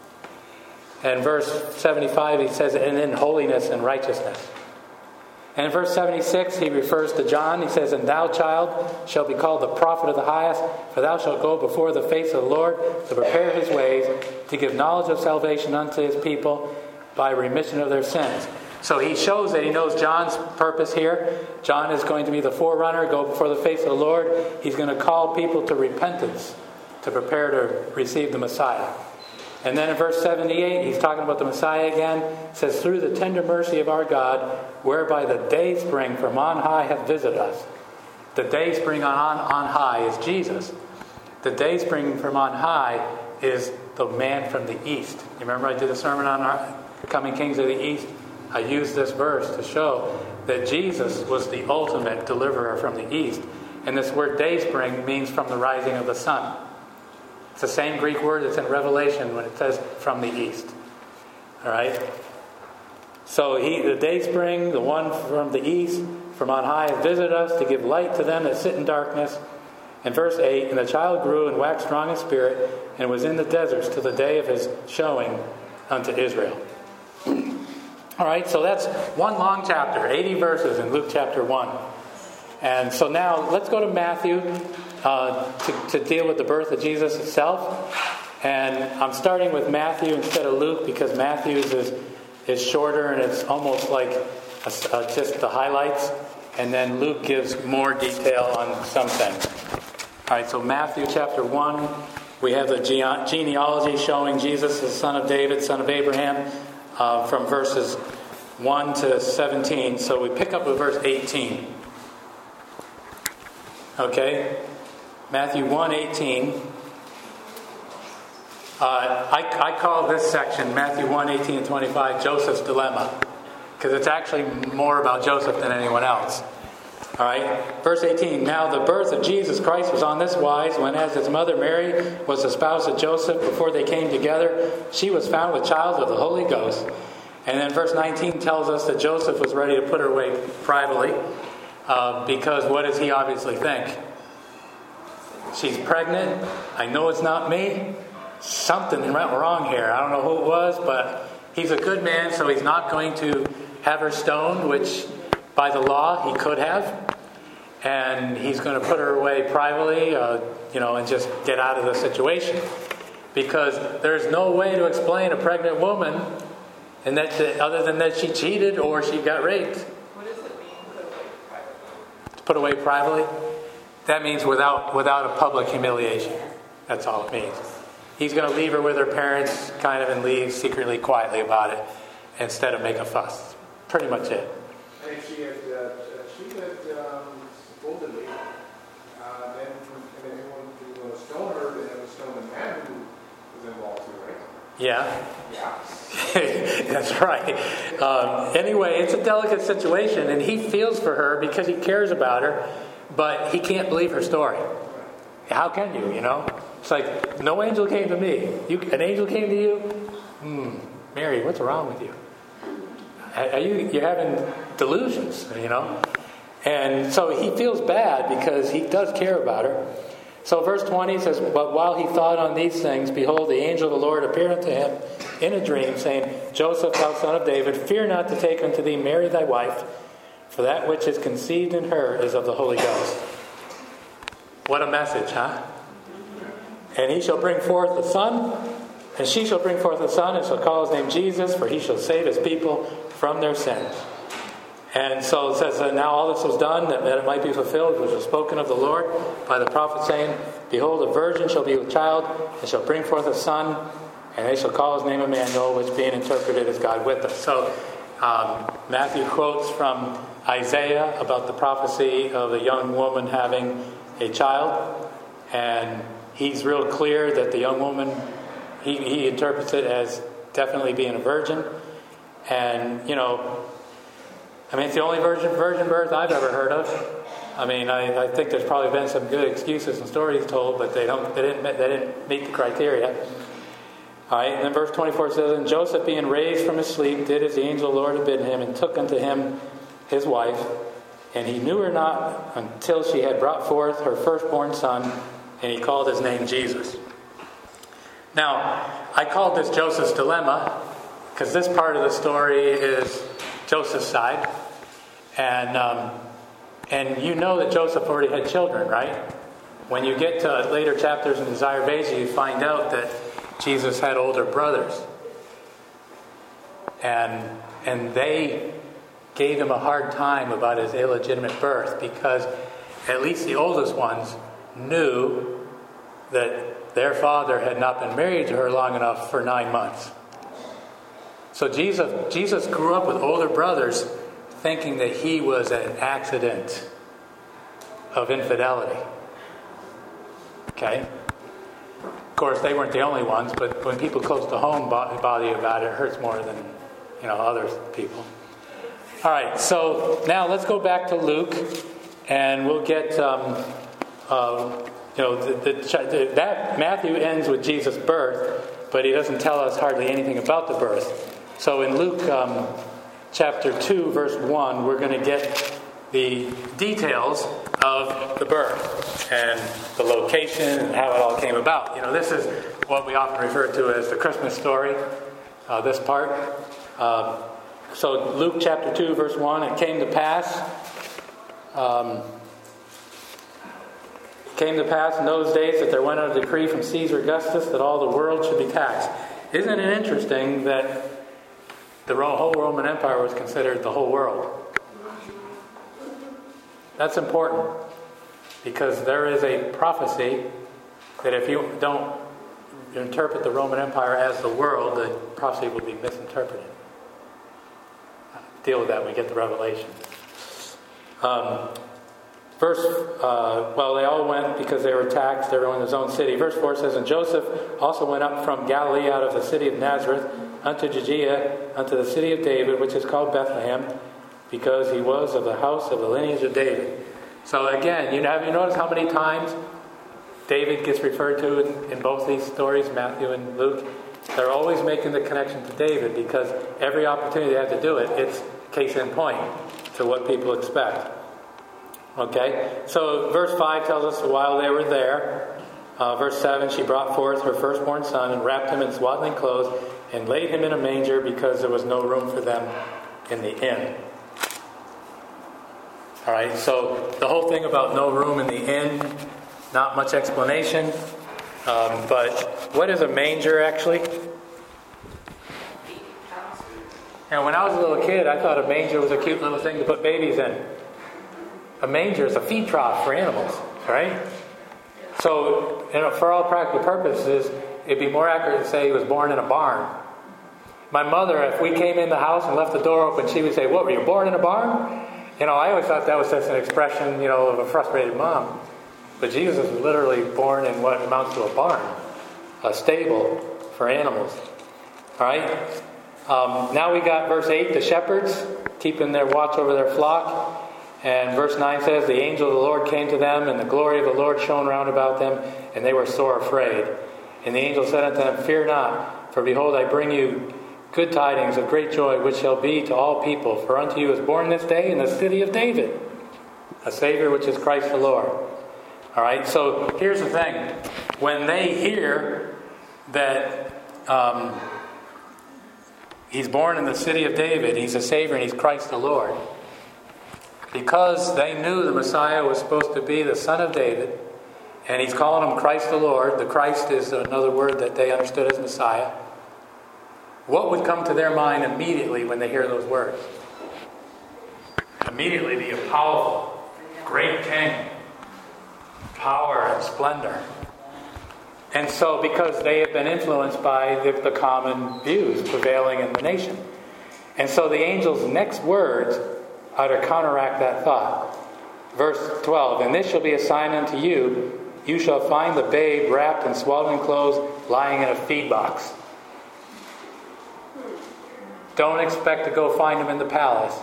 And verse 75, he says, "And in holiness and righteousness." And in verse 76, he refers to John. He says, "And thou, child, shalt be called the prophet of the highest, for thou shalt go before the face of the Lord to prepare his ways, to give knowledge of salvation unto his people by remission of their sins." So he shows that he knows John's purpose here. John is going to be the forerunner, go before the face of the Lord. He's going to call people to repentance, to prepare to receive the Messiah. And then in verse 78, he's talking about the Messiah again. It says, "Through the tender mercy of our God, whereby the day spring from on high hath visited us." The day spring on high is Jesus. The day spring from on high is the man from the east. You remember I did a sermon on our coming kings of the east? I used this verse to show that Jesus was the ultimate deliverer from the east. And this word day spring means from the rising of the sun. It's the same Greek word that's in Revelation when it says from the east. All right? So the day spring, the one from the east, from on high, has visited us to give light to them that sit in darkness. And verse 8, "And the child grew and waxed strong in spirit, and was in the deserts till the day of his showing unto Israel." All right, so that's one long chapter, 80 verses in Luke chapter 1. And so now let's go to Matthew to deal with the birth of Jesus itself. And I'm starting with Matthew instead of Luke because Matthew's is shorter and it's almost like just the highlights. And then Luke gives more detail on some things. All right, so Matthew chapter 1, we have the genealogy showing Jesus, the son of David, son of Abraham, from verses 1 to 17. So we pick up with verse 18. Okay, Matthew 1:18. I call this section, Matthew 1:18 and 25, Joseph's dilemma, because it's actually more about Joseph than anyone else. All right, verse 18. "Now the birth of Jesus Christ was on this wise, when as his mother Mary was espoused to Joseph, before they came together, she was found with child of the Holy Ghost." And then verse 19 tells us that Joseph was ready to put her away privately, because what does he obviously think? She's pregnant. I know it's not me. Something went wrong here. I don't know who it was, but he's a good man, so he's not going to have her stoned, which by the law he could have. And he's going to put her away privately, and just get out of the situation. Because there's no way to explain a pregnant woman and other than that she cheated or she got raped. What does it mean, Put away privately? That means without a public humiliation. That's all it means. He's going to leave her with her parents, kind of, and leave secretly, quietly about it, instead of make a fuss. Pretty much it. And if she had supposedly, then anyone who was stone her, then it was stone the man who was involved too, right? Yeah. That's right. Anyway, it's a delicate situation, and he feels for her because he cares about her, but he can't believe her story. How can you, It's like, no angel came to me. An angel came to you? Mary, what's wrong with you? You're having delusions, And so he feels bad because he does care about her. So verse 20 says, "But while he thought on these things, behold, the angel of the Lord appeared unto him in a dream, saying, Joseph, thou son of David, fear not to take unto thee Mary thy wife, for that which is conceived in her is of the Holy Ghost." What a message, huh? "And he shall bring forth a son, and she shall bring forth a son, and shall call his name Jesus, for he shall save his people from their sins." And so it says that now all this was done, that it might be fulfilled, which was spoken of the Lord by the prophet, saying, "Behold, a virgin shall be with child, and shall bring forth a son, and they shall call his name Emmanuel," which being interpreted as God with us. So Matthew quotes from Isaiah about the prophecy of the young woman having a child, and he's real clear that the young woman, he interprets it as definitely being a virgin. And, it's the only virgin birth I've ever heard of. I think there's probably been some good excuses and stories told, but they didn't meet the criteria. All right, and then verse 24 says, "And Joseph, being raised from his sleep, did as the angel of the Lord had bidden him, and took unto him his wife. And he knew her not until she had brought forth her firstborn son, and he called his name Jesus." Now, I called this Joseph's dilemma because this part of the story is Joseph's side. And you know that Joseph already had children, right? When you get to later chapters in Desire of Ages, you find out that Jesus had older brothers. And they gave him a hard time about his illegitimate birth because at least the oldest ones knew that their father had not been married to her long enough for 9 months. So Jesus grew up with older brothers thinking that he was an accident of infidelity. Okay? Of course, they weren't the only ones, but when people close to home bother you about it, it hurts more than other people. All right, so now let's go back to Luke, and we'll get that Matthew ends with Jesus' birth, but he doesn't tell us hardly anything about the birth. So in Luke chapter 2, verse 1, we're going to get the details of the birth and the location and how it all came about. This is what we often refer to as the Christmas story, this part. So Luke chapter 2, verse 1, "It came to pass in those days that there went out a decree from Caesar Augustus that all the world should be taxed." Isn't it interesting that the whole Roman Empire was considered the whole world? That's important because there is a prophecy that if you don't interpret the Roman Empire as the world, the prophecy will be misinterpreted. Deal with that when we get to Revelation. They all went because they were taxed, everyone in his own city. Verse 4 says, "And Joseph also went up from Galilee out of the city of Nazareth unto Judea, unto the city of David, which is called Bethlehem, because he was of the house of the lineage of David." So again, have you noticed how many times David gets referred to in both these stories, Matthew and Luke? They're always making the connection to David because every opportunity they have to do it, it's case in point to what people expect. Okay, so verse 5 tells us while they were there, verse 7, "She brought forth her firstborn son and wrapped him in swaddling clothes and laid him in a manger because there was no room for them in the inn." All right, so the whole thing about no room in the inn, not much explanation. But what is a manger actually? And when I was a little kid, I thought a manger was a cute little thing to put babies in. A manger is a feed trough for animals, right? So, for all practical purposes, it'd be more accurate to say he was born in a barn. My mother, if we came in the house and left the door open, she would say, "What, were you born in a barn?" I always thought that was just an expression, of a frustrated mom. But Jesus was literally born in what amounts to a barn, a stable for animals. All right. Now we got verse 8, the shepherds keeping their watch over their flock. And verse 9 says, the angel of the Lord came to them, and the glory of the Lord shone round about them, and they were sore afraid. And the angel said unto them, fear not, for behold, I bring you good tidings of great joy, which shall be to all people. For unto you is born this day in the city of David a Savior, which is Christ the Lord. All right, so here's the thing. When they hear that he's born in the city of David, he's a Savior, and he's Christ the Lord, because they knew the Messiah was supposed to be the Son of David, and he's calling him Christ the Lord. The Christ is another word that they understood as Messiah. What would come to their mind immediately when they hear those words? Immediately be a powerful, great king, power and splendor. And so, because they have been influenced by the common views prevailing in the nation. And so the angel's next words are to counteract that thought. Verse 12, and this shall be a sign unto you, you shall find the babe wrapped in swaddling clothes, lying in a feed box. Don't expect to go find him in the palace.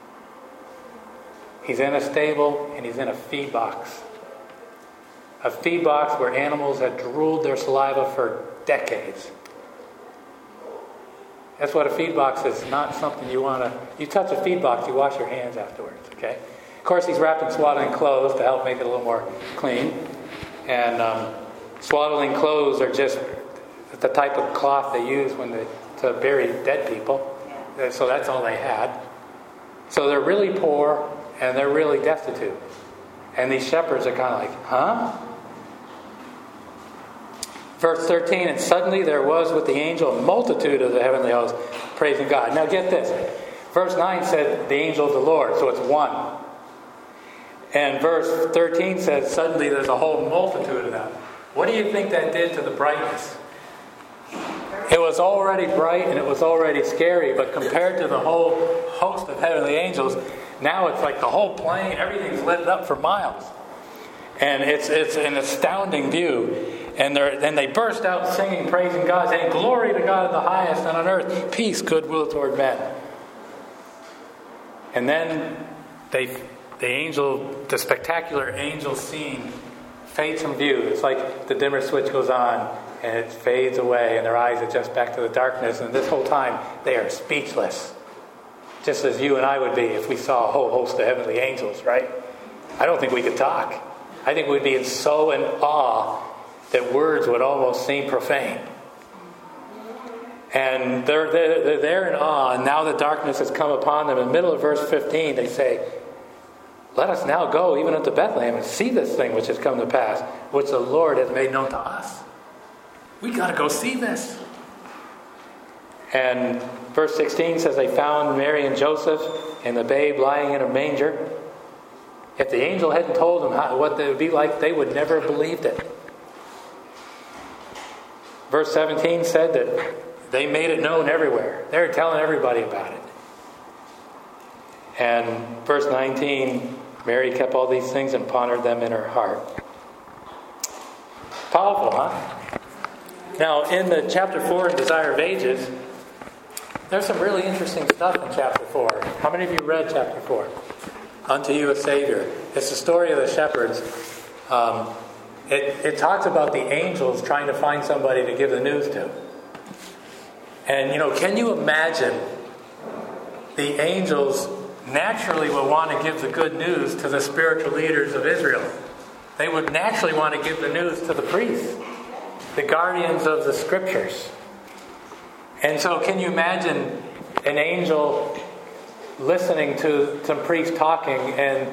He's in a stable and he's in a feed box. A feed box where animals had drooled their saliva for decades. That's what a feed box is. Not something you want to... You touch a feed box, you wash your hands afterwards, okay? Of course, he's wrapped in swaddling clothes to help make it a little more clean. And swaddling clothes are just the type of cloth they use to bury dead people. So that's all they had. So they're really poor and they're really destitute. And these shepherds are kind of like, huh? Verse 13, and suddenly there was with the angel a multitude of the heavenly hosts praising God. Now get this. Verse 9 said the angel of the Lord, so it's one. And verse 13 says suddenly there's a whole multitude of them. What do you think that did to the brightness? It was already bright and it was already scary, but compared to the whole host of heavenly angels, now it's like the whole plain, everything's lit up for miles. And it's an astounding view. And they burst out singing, praising God, saying, glory to God in the highest, and on earth peace, goodwill toward men. And then the spectacular angel scene fades from view. It's like the dimmer switch goes on and it fades away and their eyes adjust back to the darkness. And this whole time they are speechless. Just as you and I would be if we saw a whole host of heavenly angels, right? I don't think we could talk. I think we'd be so in awe that words would almost seem profane. And they're there in awe, and now the darkness has come upon them. In the middle of verse 15, they say, let us now go even unto Bethlehem and see this thing which has come to pass, which the Lord has made known to us. We got to go see this. And verse 16 says they found Mary and Joseph and the babe lying in a manger. If the angel hadn't told them what it would be like, they would never have believed it. Verse 17 said that they made it known everywhere. They were telling everybody about it. And verse 19, Mary kept all these things and pondered them in her heart. Powerful, huh? Now, in the chapter 4, Desire of Ages, there's some really interesting stuff in chapter 4. How many of you read chapter 4? Unto you a Savior. It's the story of the shepherds. It talks about the angels trying to find somebody to give the news to. And, can you imagine the angels naturally will want to give the good news to the spiritual leaders of Israel. They would naturally want to give the news to the priests, the guardians of the scriptures. And so can you imagine an angel listening to some priest talking and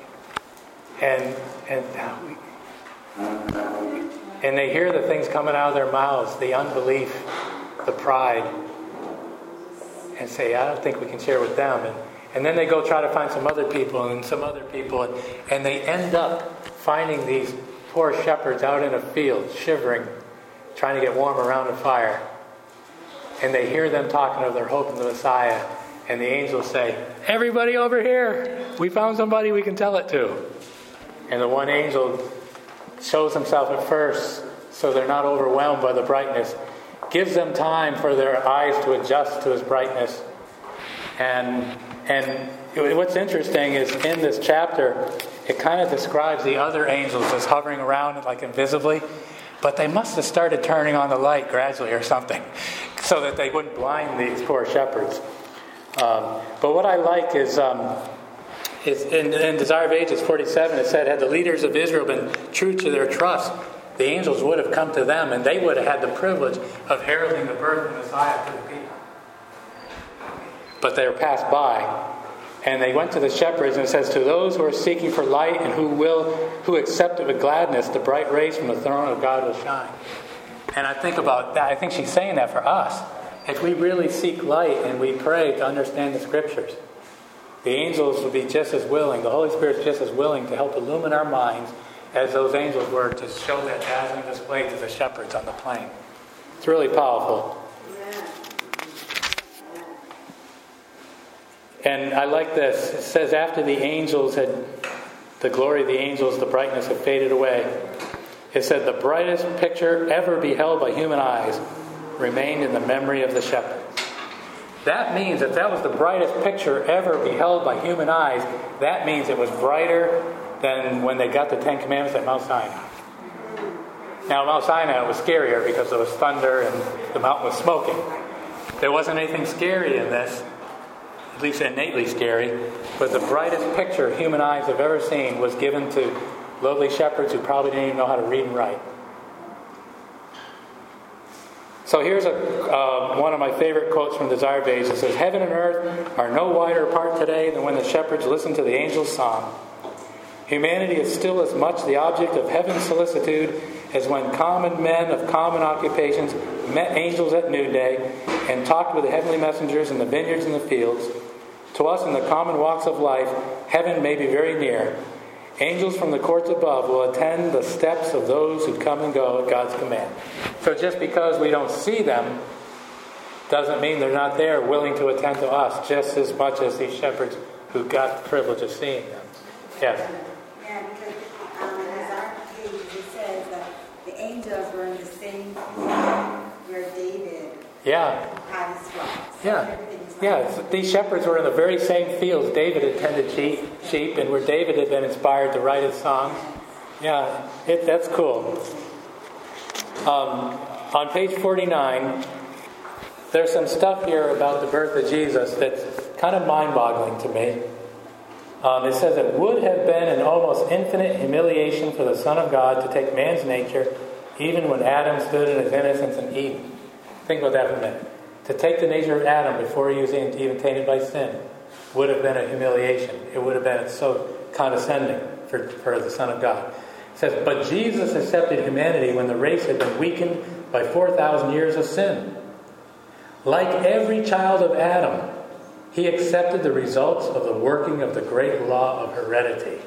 they hear the things coming out of their mouths, the unbelief, the pride, and say, I don't think we can share with them. And then they go try to find some other people and some other people, and they end up finding these poor shepherds out in a field, shivering, trying to get warm around a fire. And they hear them talking of their hope in the Messiah, and the angels say, everybody over here, we found somebody we can tell it to. And the one angel shows himself at first, so they're not overwhelmed by the brightness. gives them time for their eyes to adjust to his brightness. And what's interesting is in this chapter, it kind of describes the other angels as hovering around like invisibly, but they must have started turning on the light gradually or something so that they wouldn't blind these poor shepherds. But what I like is in Desire of Ages 47, it said, had the leaders of Israel been true to their trust, the angels would have come to them and they would have had the privilege of heralding the birth of the Messiah to the people. But they were passed by. And they went to the shepherds, and it says, to those who are seeking for light and who accept it with gladness, the bright rays from the throne of God will shine. And I think about that. I think she's saying that for us. If we really seek light and we pray to understand the Scriptures, the angels will be just as willing, the Holy Spirit is just as willing to help illumine our minds as those angels were to show that dazzling display to the shepherds on the plain. It's really powerful. And I like this. It says, after the angels had, the glory of the angels, the brightness had faded away, it said, the brightest picture ever beheld by human eyes remained in the memory of the shepherds. That means if that was the brightest picture ever beheld by human eyes, that means it was brighter than when they got the Ten Commandments at Mount Sinai. Now, Mount Sinai was scarier because there was thunder and the mountain was smoking. There wasn't anything scary in this, at least innately scary, but the brightest picture human eyes have ever seen was given to lowly shepherds who probably didn't even know how to read and write. So here's one of my favorite quotes from Desire of Ages. It says, heaven and earth are no wider apart today than when the shepherds listened to the angel's song. Humanity is still as much the object of heaven's solicitude as when common men of common occupations met angels at noonday and talked with the heavenly messengers in the vineyards and the fields. To us in the common walks of life, heaven may be very near. Angels from the courts above will attend the steps of those who come and go at God's command. So just because we don't see them doesn't mean they're not there willing to attend to us just as much as these shepherds who got the privilege of seeing them. Yes? Yeah, because in Desire of Ages it says that the angels were in the same field where David had his flocks. Yeah, these shepherds were in the very same fields David had tended sheep and where David had been inspired to write his songs. Yeah, that's cool. On page 49, there's some stuff here about the birth of Jesus that's kind of mind-boggling to me. It says it would have been an almost infinite humiliation for the Son of God to take man's nature, even when Adam stood in his innocence in Eden. Think about that for a minute. To take the nature of Adam before he was even tainted by sin would have been a humiliation. It would have been so condescending for the Son of God. It says, but Jesus accepted humanity when the race had been weakened by 4,000 years of sin. Like every child of Adam, he accepted the results of the working of the great law of heredity.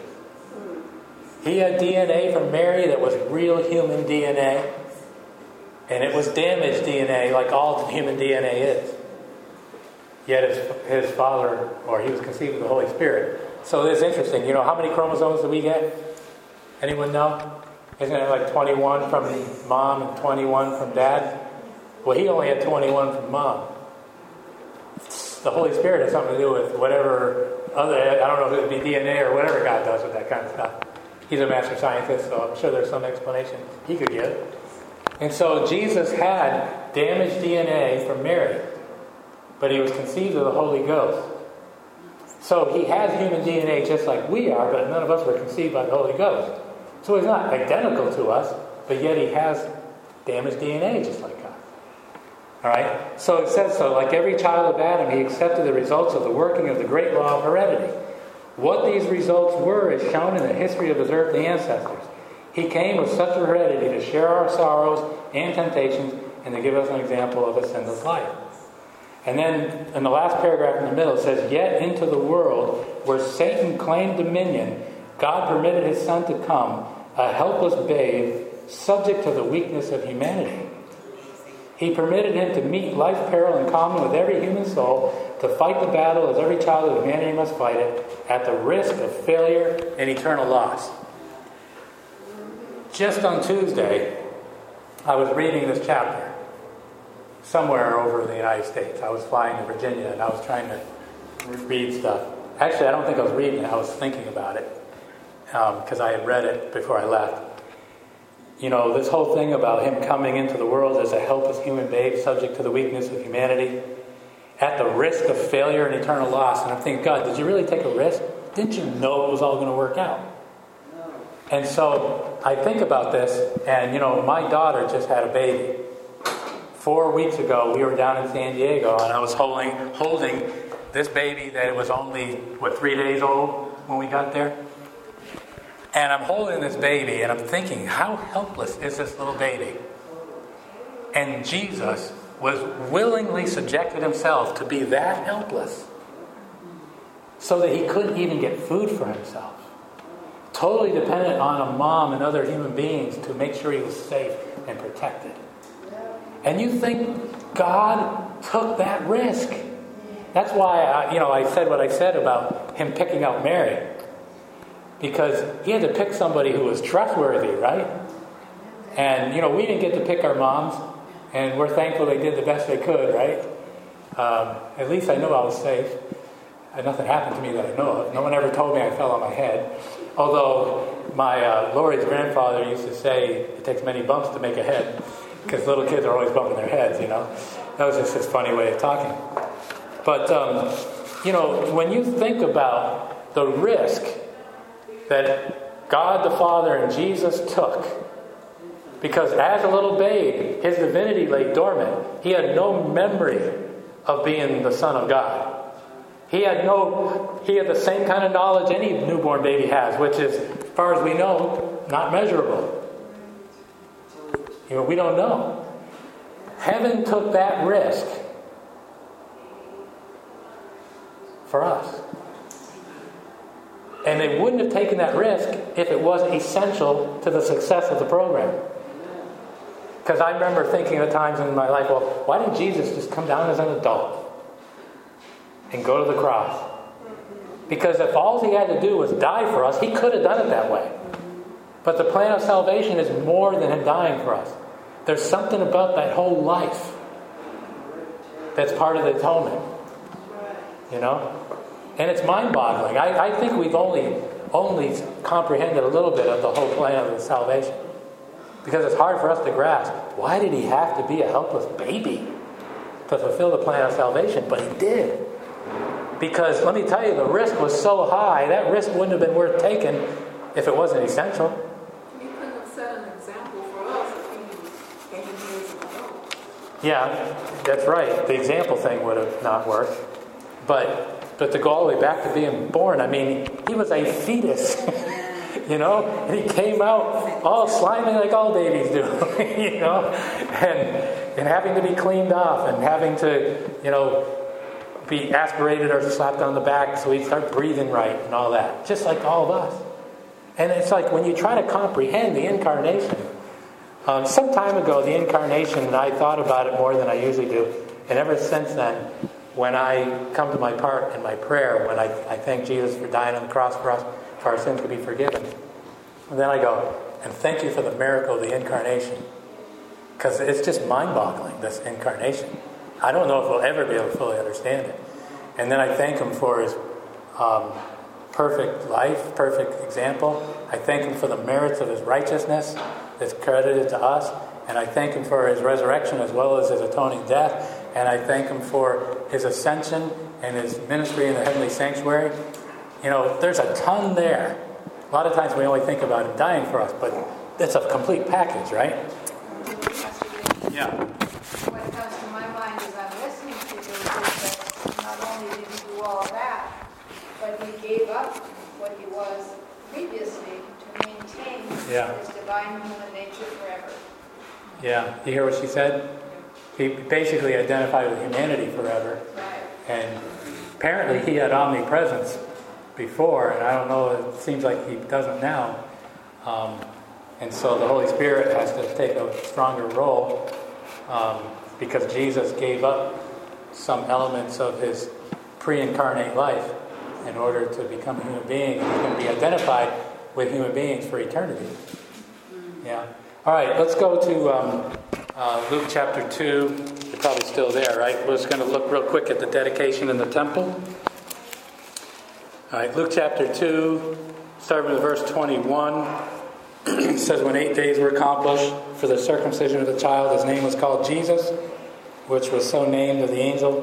He had DNA from Mary that was real human DNA. And it was damaged DNA like all human DNA is. Yet his father, or he was conceived of the Holy Spirit. So it's interesting. You know, how many chromosomes do we get? Anyone know? Isn't it like 21 from mom and 21 from dad? Well, he only had 21 from mom. The Holy Spirit has something to do with whatever other, I don't know if it would be DNA or whatever God does with that kind of stuff. He's a master scientist, so I'm sure there's some explanation he could give. And so Jesus had damaged DNA from Mary, but he was conceived of the Holy Ghost. So he has human DNA just like we are, but none of us were conceived by the Holy Ghost. So he's not identical to us, but yet he has damaged DNA just like us. All right? So it says so, like every child of Adam, he accepted the results of the working of the great law of heredity. What these results were is shown in the history of his earthly ancestors. He came with such a heredity to share our sorrows and temptations and to give us an example of a sinless life. And then in the last paragraph in the middle it says, yet into the world where Satan claimed dominion, God permitted his Son to come, a helpless babe, subject to the weakness of humanity. He permitted him to meet life's peril in common with every human soul, to fight the battle as every child of humanity must fight it, at the risk of failure and eternal loss. Just on Tuesday, I was reading this chapter. somewhere over in the United States. I was flying to Virginia, and I was trying to read stuff. Actually, I don't think I was reading it. I was thinking about it because I had read it before I left. You know, this whole thing about him coming into the world as a helpless human babe subject to the weakness of humanity at the risk of failure and eternal loss. And I'm thinking, God, did you really take a risk? Didn't you know it was all going to work out? And so I think about this, and, you know, my daughter just had a baby. 4 weeks ago, we were down in San Diego, and I was holding this baby that was only, 3 days old when we got there? And I'm holding this baby, and I'm thinking, how helpless is this little baby? And Jesus was willingly subjected himself to be that helpless so that he couldn't even get food for himself. Totally dependent on a mom and other human beings to make sure he was safe and protected. And you think God took that risk. That's why I said what I said about him picking out Mary. Because he had to pick somebody who was trustworthy, right? And, you know, we didn't get to pick our moms. And we're thankful they did the best they could, right? At least I know I was safe. Nothing happened to me that I know of. No one ever told me I fell on my head. Although my Lori's grandfather used to say it takes many bumps to make a head. Because little kids are always bumping their heads, you know. That was just his funny way of talking. But, you know, when you think about the risk that God the Father and Jesus took, because as a little babe, his divinity lay dormant. He had no memory of being the Son of God. He had the same kind of knowledge any newborn baby has, which is, as far as we know, not measurable. You know, we don't know. Heaven took that risk for us. And they wouldn't have taken that risk if it wasn't essential to the success of the program. Because I remember thinking at times in my life, well, why didn't Jesus just come down as an adult and go to the cross? Because if all he had to do was die for us, he could have done it that way. But the plan of salvation is more than him dying for us. There's something about that whole life that's part of the atonement. You know? And it's mind-boggling. I think we've only comprehended a little bit of the whole plan of the salvation. Because it's hard for us to grasp. Why did he have to be a helpless baby to fulfill the plan of salvation? But he did. Because, let me tell you, the risk was so high, that risk wouldn't have been worth taking if it wasn't essential. He couldn't have set an example for us if he was adult. Yeah, that's right. The example thing would have not worked. But to go all the way back to being born, I mean, he was a fetus, you know, and he came out all slimy like all babies do, you know, and having to be cleaned off and having to, you know, be aspirated or slapped on the back so he'd start breathing right and all that, just like all of us. And it's like when you try to comprehend the incarnation, some time ago, the incarnation, and I thought about it more than I usually do, and ever since then, when I come to my part in my prayer, when I thank Jesus for dying on the cross for us, for our sins to be forgiven, and then I go, and thank you for the miracle of the incarnation. Because it's just mind-boggling, this incarnation. I don't know if we'll ever be able to fully understand it. And then I thank him for his perfect life, perfect example. I thank him for the merits of his righteousness that's credited to us. And I thank him for his resurrection as well as his atoning death. And I thank him for his ascension and his ministry in the heavenly sanctuary. You know, there's a ton there. A lot of times we only think about him dying for us, but it's a complete package, right? Yeah. What comes to my mind as I'm listening to this is that not only did he do all that, but he gave up what he was previously to maintain his divine human nature forever. Yeah. You hear what she said? He basically identified with humanity forever. Right. And apparently he had omnipresence before, and I don't know, it seems like he doesn't now. And so the Holy Spirit has to take a stronger role because Jesus gave up some elements of his pre-incarnate life in order to become a human being. And he's going to be identified with human beings for eternity. Yeah. All right, let's go to Luke chapter 2. You're probably still there, right? We're just going to look real quick at the dedication in the temple. All right, Luke chapter 2, starting with verse 21. It says, when 8 days were accomplished for the circumcision of the child, his name was called Jesus, which was so named of the angel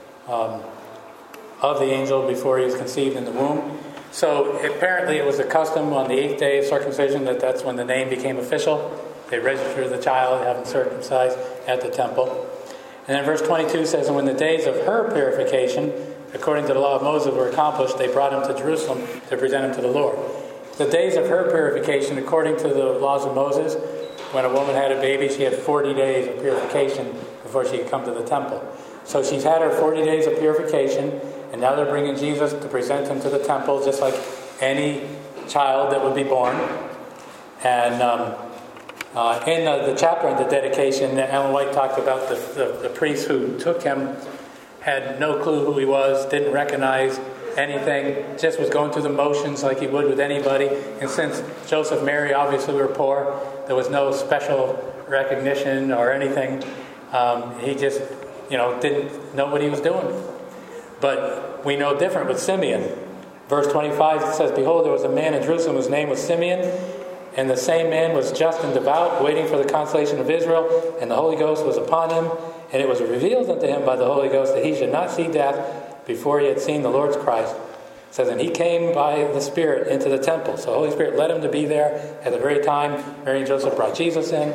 before he was conceived in the womb. So apparently it was a custom on the 8th day of circumcision that's when the name became official. They registered the child, have him circumcised at the temple. And then verse 22 says, and when the days of her purification, according to the law of Moses, were accomplished, they brought him to Jerusalem to present him to the Lord. The days of her purification, according to the laws of Moses, when a woman had a baby, she had 40 days of purification before she could come to the temple. So she's had her 40 days of purification, and now they're bringing Jesus to present him to the temple, just like any child that would be born. And in the chapter on the dedication, Ellen White talked about the priest who took him, had no clue who he was, didn't recognize anything, just was going through the motions like he would with anybody. And since Joseph and Mary obviously were poor, there was no special recognition or anything. He just, didn't know what he was doing. But we know different with Simeon. Verse 25 says, behold, there was a man in Jerusalem whose name was Simeon, and the same man was just and devout, waiting for the consolation of Israel, and the Holy Ghost was upon him. And it was revealed unto him by the Holy Ghost that he should not see death before he had seen the Lord's Christ. It says, and he came by the Spirit into the temple. So the Holy Spirit led him to be there at the very time Mary and Joseph brought Jesus in.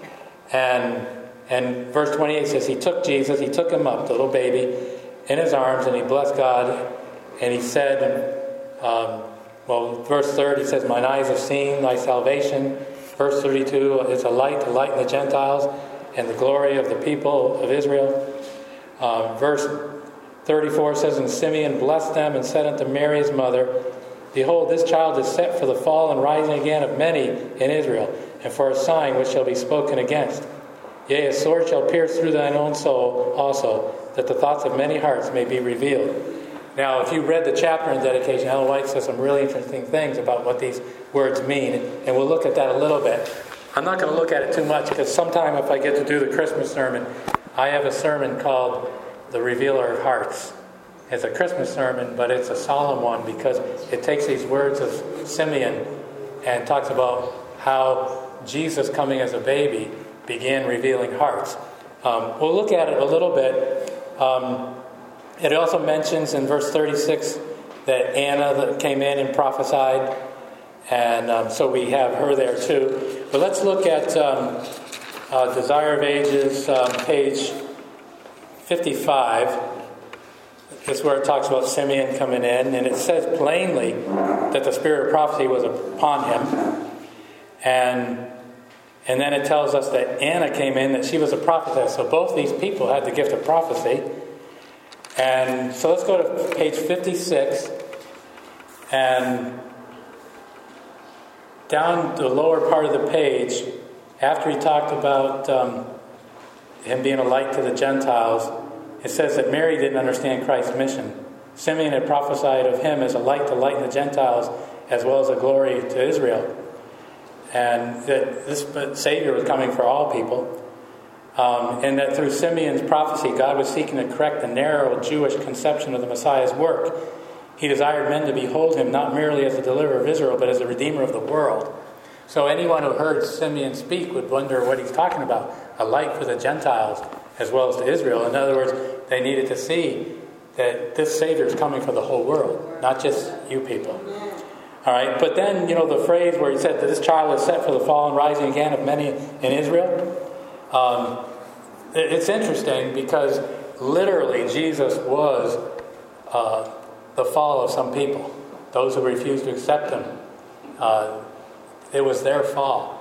And verse 28 says, he took Jesus, he took him up, the little baby, in his arms, and he blessed God. And he said, verse 30 says, mine eyes have seen thy salvation. Verse 32, it's a light to lighten the Gentiles and the glory of the people of Israel. Verse 34 says, and Simeon blessed them and said unto Mary his mother, behold, this child is set for the fall and rising again of many in Israel, and for a sign which shall be spoken against. Yea, a sword shall pierce through thine own soul also, that the thoughts of many hearts may be revealed. Now, if you read the chapter in dedication, Ellen White says some really interesting things about what these words mean, and we'll look at that a little bit. I'm not going to look at it too much, because sometime if I get to do the Christmas sermon, I have a sermon called The Revealer of Hearts. It's a Christmas sermon, but it's a solemn one, because it takes these words of Simeon and talks about how Jesus coming as a baby began revealing hearts. We'll look at it a little bit. It also mentions in verse 36 that Anna that came in and prophesied, and so we have her there too. But let's look at Desire of Ages, page 55. This is where it talks about Simeon coming in, and it says plainly that the spirit of prophecy was upon him. And then it tells us that Anna came in, that she was a prophetess. So both these people had the gift of prophecy. And so let's go to page 56. And down the lower part of the page, after he talked about him being a light to the Gentiles, it says that Mary didn't understand Christ's mission. Simeon had prophesied of him as a light to lighten the Gentiles, as well as a glory to Israel. And that this Savior was coming for all people. And that through Simeon's prophecy, God was seeking to correct the narrow Jewish conception of the Messiah's work. He desired men to behold him not merely as the deliverer of Israel, but as the Redeemer of the world. So anyone who heard Simeon speak would wonder what he's talking about. A light for the Gentiles as well as to Israel. In other words, they needed to see that this Savior is coming for the whole world, not just you people. All right, but then, the phrase where he said that this child is set for the fall and rising again of many in Israel. It's interesting because literally Jesus was the fall of some people. Those who refused to accept him. It was their fall.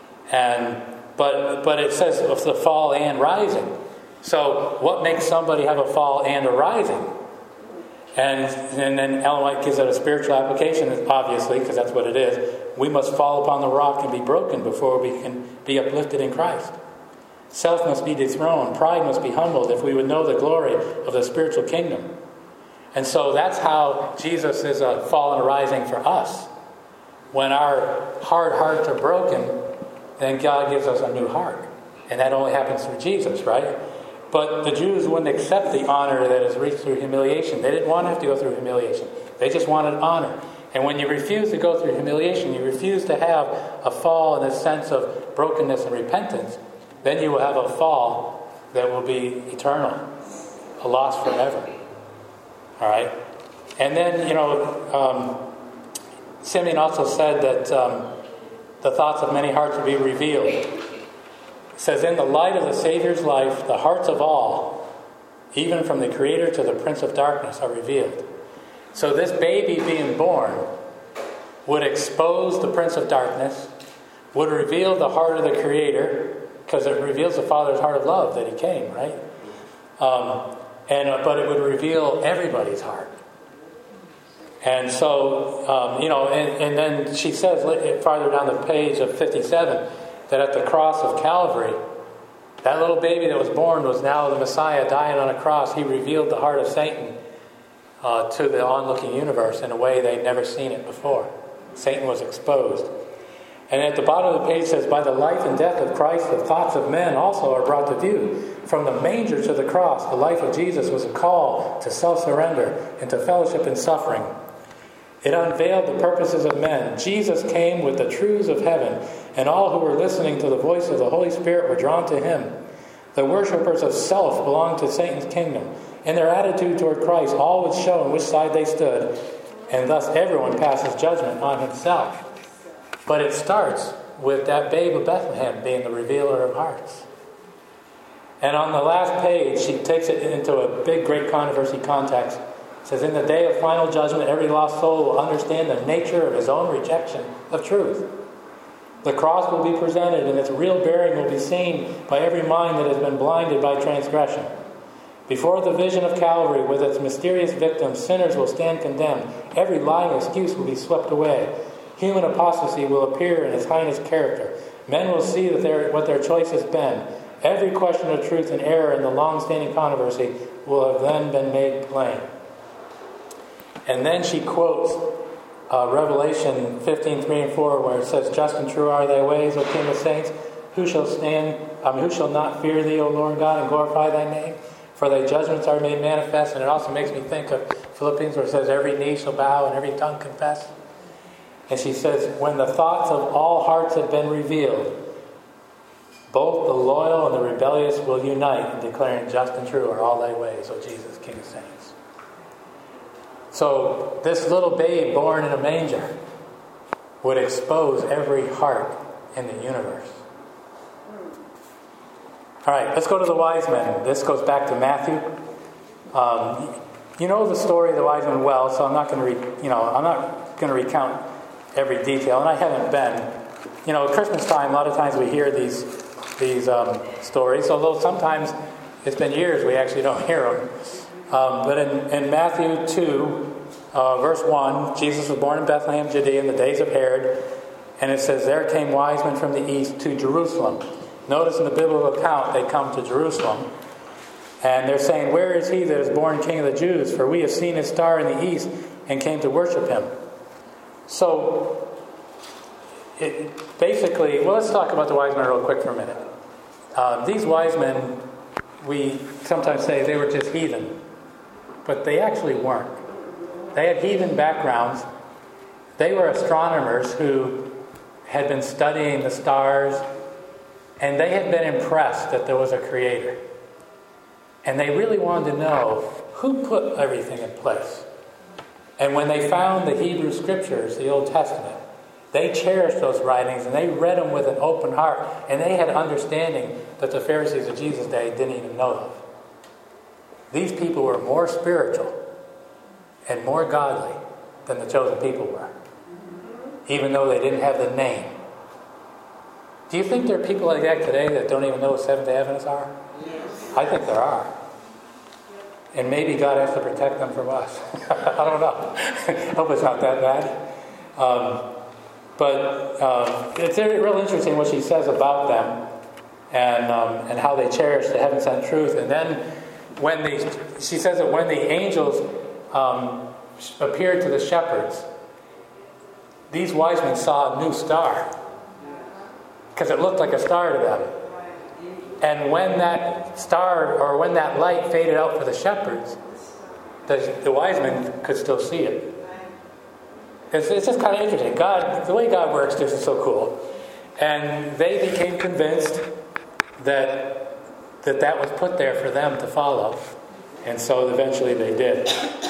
But it says of the fall and rising. So what makes somebody have a fall and a rising? And then Ellen White gives it a spiritual application, obviously, because that's what it is. We must fall upon the rock and be broken before we can be uplifted in Christ. Self must be dethroned. Pride must be humbled if we would know the glory of the spiritual kingdom. And so that's how Jesus is a fall and a rising for us. When our hard hearts are broken, then God gives us a new heart. And that only happens through Jesus, right? But the Jews wouldn't accept the honor that is reached through humiliation. They didn't want to have to go through humiliation. They just wanted honor. And when you refuse to go through humiliation, you refuse to have a fall in the sense of brokenness and repentance, then you will have a fall that will be eternal, a loss forever. All right? And then, Simeon also said that the thoughts of many hearts will be revealed. It says, in the light of the Savior's life, the hearts of all, even from the Creator to the Prince of Darkness, are revealed. So this baby being born would expose the Prince of Darkness, would reveal the heart of the Creator, because it reveals the Father's heart of love that He came, right? But it would reveal everybody's heart. And so, and then she says farther down the page of 57 that at the cross of Calvary, that little baby that was born was now the Messiah dying on a cross. He revealed the heart of Satan to the onlooking universe in a way they'd never seen it before. Satan was exposed. And at the bottom of the page says, by the life and death of Christ, the thoughts of men also are brought to view. From the manger to the cross, the life of Jesus was a call to self-surrender and to fellowship in suffering. It unveiled the purposes of men. Jesus came with the truths of heaven, and all who were listening to the voice of the Holy Spirit were drawn to Him. The worshippers of self belonged to Satan's kingdom. In their attitude toward Christ, all would show on which side they stood, and thus everyone passes judgment on himself. But it starts with that babe of Bethlehem being the revealer of hearts. And on the last page, she takes it into a big, great controversy context. It says, in the day of final judgment, every lost soul will understand the nature of his own rejection of truth. The cross will be presented, and its real bearing will be seen by every mind that has been blinded by transgression. Before the vision of Calvary, with its mysterious victims, sinners will stand condemned. Every lying excuse will be swept away. Human apostasy will appear in its heinous character. Men will see that what their choice has been. Every question of truth and error in the long-standing controversy will have then been made plain. And then she quotes Revelation 15:3-4, where it says, just and true are thy ways, O King of saints. Who shall not fear thee, O Lord God, and glorify thy name? For thy judgments are made manifest. And it also makes me think of Philippians, where it says, every knee shall bow and every tongue confess. And she says, when the thoughts of all hearts have been revealed, both the loyal and the rebellious will unite in declaring just and true are all thy ways, O Jesus, King of saints. So this little babe born in a manger would expose every heart in the universe. All right, let's go to the wise men. This goes back to Matthew. You know the story of the wise men well, so I'm not going to recount every detail, and I haven't been. At Christmas time, a lot of times we hear these stories, although sometimes it's been years we actually don't hear them. But in Matthew 2, verse 1, Jesus was born in Bethlehem, Judea, in the days of Herod. And it says, there came wise men from the east to Jerusalem. Notice in the biblical account, they come to Jerusalem. And they're saying, where is he that is born King of the Jews? For we have seen his star in the east and came to worship him. So, let's talk about the wise men real quick for a minute. These wise men, we sometimes say they were just heathen. But they actually weren't. They had heathen backgrounds. They were astronomers who had been studying the stars, and they had been impressed that there was a creator. And they really wanted to know who put everything in place. And when they found the Hebrew Scriptures, the Old Testament, they cherished those writings and they read them with an open heart, and they had understanding that the Pharisees of Jesus' day didn't even know of. These people were more spiritual and more godly than the chosen people were, even though they didn't have the name. Do you think there are people like that today that don't even know what Seventh-day Adventists are? Yes. I think there are. And maybe God has to protect them from us. I don't know. I hope it's not that bad. But it's real interesting what she says about them and how they cherish the heaven-sent truth. And then she says that when the angels appeared to the shepherds, these wise men saw a new star because it looked like a star to them. And when that star, or when that light faded out for the shepherds, the wise men could still see it. It's just kind of interesting. God, the way God works, this is so cool. And they became convinced that was put there for them to follow. And so eventually they did.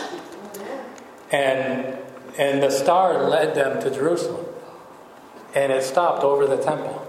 And the star led them to Jerusalem. And it stopped over the temple.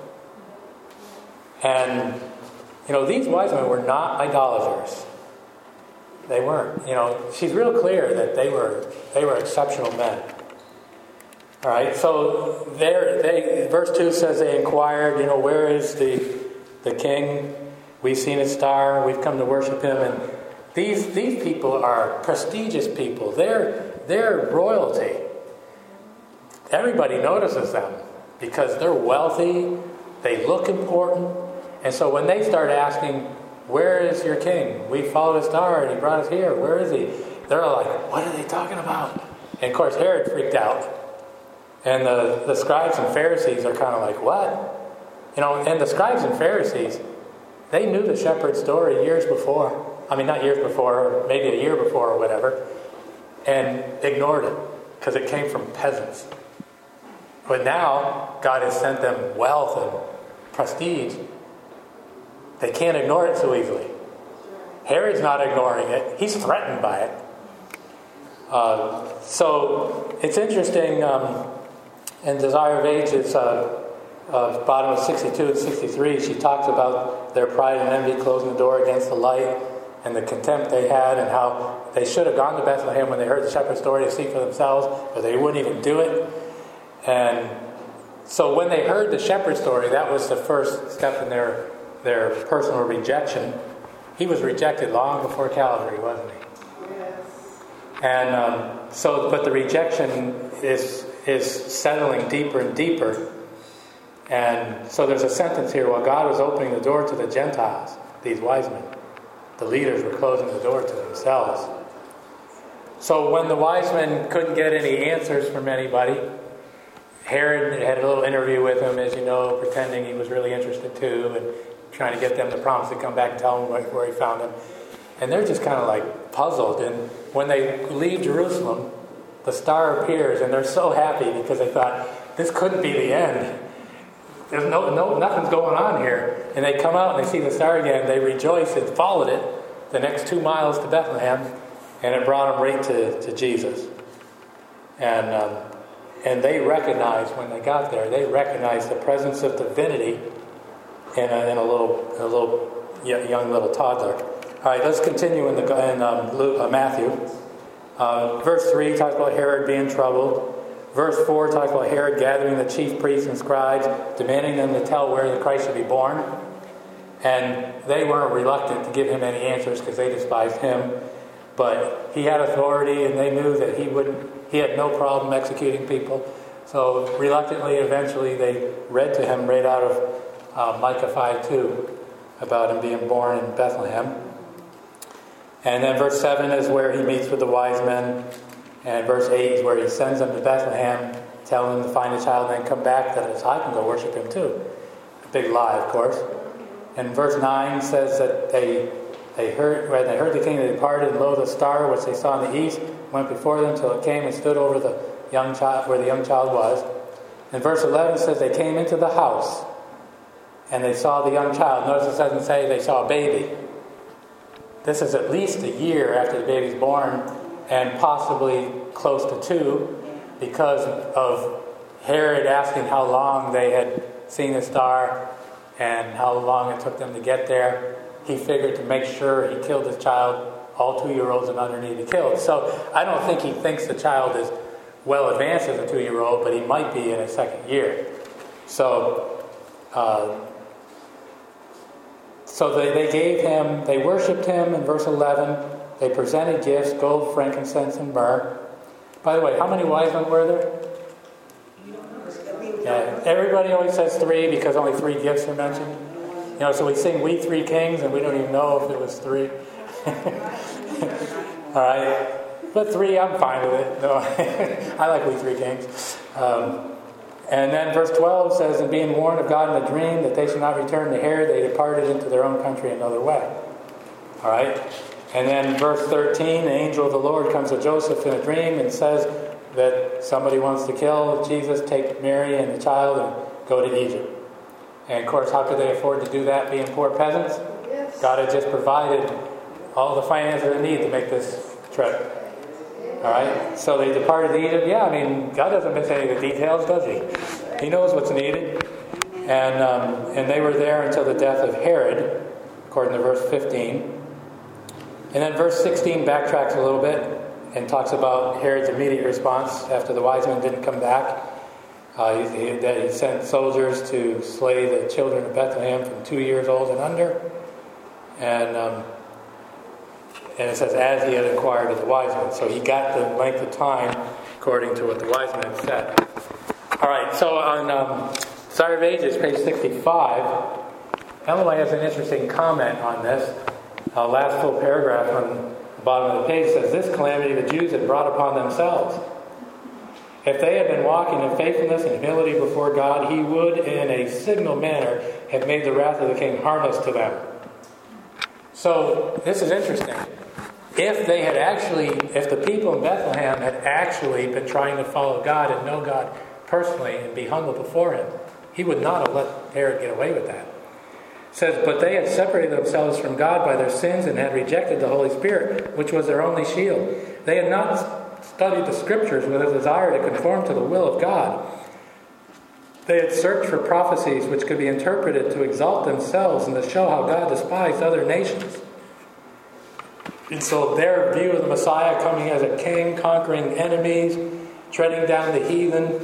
And, these wise men were not idolaters. They weren't. She's real clear that they were exceptional men. All right, so verse 2 says they inquired, where is the king? We've seen his star. We've come to worship him. And these people are prestigious people. They're royalty. Everybody notices them because they're wealthy. They look important. And so when they start asking, where is your king? We followed his star and he brought us here. Where is he? They're like, what are they talking about? And of course, Herod freaked out. And the scribes and Pharisees are kind of like, what? And the scribes and Pharisees, they knew the shepherd story years before. I mean, not years before, maybe a year before or whatever. And ignored it because it came from peasants. But now, God has sent them wealth and prestige. They can't ignore it so easily. Herod's not ignoring it. He's threatened by it. So it's interesting. In Desire of Ages, bottom of 62 and 63, she talks about their pride and envy closing the door against the light and the contempt they had and how they should have gone to Bethlehem when they heard the shepherd's story to see for themselves, but they wouldn't even do it. And so when they heard the shepherd's story, that was the first step in their personal rejection. He was rejected long before Calvary, wasn't he? Yes. And but the rejection is settling deeper and deeper. And so there's a sentence here, while God was opening the door to the Gentiles, these wise men, the leaders were closing the door to themselves. So when the wise men couldn't get any answers from anybody, Herod had a little interview with him, as you know, pretending he was really interested too, and trying to get them to promise to come back and tell him where he found him. And they're just kind of like puzzled. And when they leave Jerusalem, the star appears, and they're so happy because they thought, this couldn't be the end. There's nothing's going on here. And they come out and they see the star again. They rejoice and followed it the next 2 miles to Bethlehem, and it brought them right to Jesus. And they recognized, when they got there, they recognized the presence of divinity in a young little toddler. All right, let's continue in Matthew. Verse 3 talks about Herod being troubled. Verse 4 talks about Herod gathering the chief priests and scribes, demanding them to tell where the Christ should be born. And they weren't reluctant to give him any answers because they despised him. But he had authority, and they knew that he had no problem executing people. So reluctantly, eventually, they read to him right out of Micah 5:2 about him being born in Bethlehem. And then verse 7 is where he meets with the wise men. And verse 8 is where he sends them to Bethlehem, telling them to find a child and then come back, that I can go worship him too. A big lie, of course. And verse 9 says that they heard the king, they departed, and lo, the star which they saw in the east went before them till it came and stood over the young child, where the young child was. And verse 11 says they came into the house and they saw the young child. Notice it doesn't say they saw a baby. This is at least a year after the baby's born, and possibly close to 2, because of Herod asking how long they had seen the star and how long it took them to get there. He figured to make sure he killed his child, all 2-year-olds and under need to be killed. So I don't think he thinks the child is well advanced as a 2-year-old, but he might be in his second year. So they worshipped him in verse 11. They presented gifts, gold, frankincense, and myrrh. By the way, how many wise men were there? Yeah, everybody always says 3 because only 3 gifts are mentioned. So we sing "We Three Kings" and we don't even know if it was 3. All right, but 3, I'm fine with it. No, I like "We Three Kings." And then verse 12 says, and being warned of God in a dream that they should not return to Herod, they departed into their own country another way. All right? And then verse 13, the angel of the Lord comes to Joseph in a dream and says that somebody wants to kill Jesus, take Mary and the child and go to Egypt. And of course, how could they afford to do that, being poor peasants? Yes. God had just provided all the finances they need to make this trip. All right? So they departed to Egypt. Yeah, I mean, God doesn't miss any of the details, does he? He knows what's needed. And they were there until the death of Herod, according to verse 15. And then verse 16 backtracks a little bit and talks about Herod's immediate response after the wise men didn't come back. He sent soldiers to slay the children of Bethlehem from 2 years old and under. And it says, as he had inquired of the wise men. So he got the length of time according to what the wise men said. All right, so on Desire of Ages, page 65, Ellen White has an interesting comment on this. Last full paragraph on the bottom of the page says, this calamity the Jews had brought upon themselves. If they had been walking in faithfulness and humility before God, he would, in a signal manner, have made the wrath of the king harmless to them. So, this is interesting. If the people in Bethlehem had actually been trying to follow God and know God personally and be humble before him, he would not have let Herod get away with that. It says, but they had separated themselves from God by their sins and had rejected the Holy Spirit, which was their only shield. They had not studied the Scriptures with a desire to conform to the will of God. They had searched for prophecies which could be interpreted to exalt themselves and to show how God despised other nations. And so their view of the Messiah coming as a king, conquering enemies, treading down the heathen,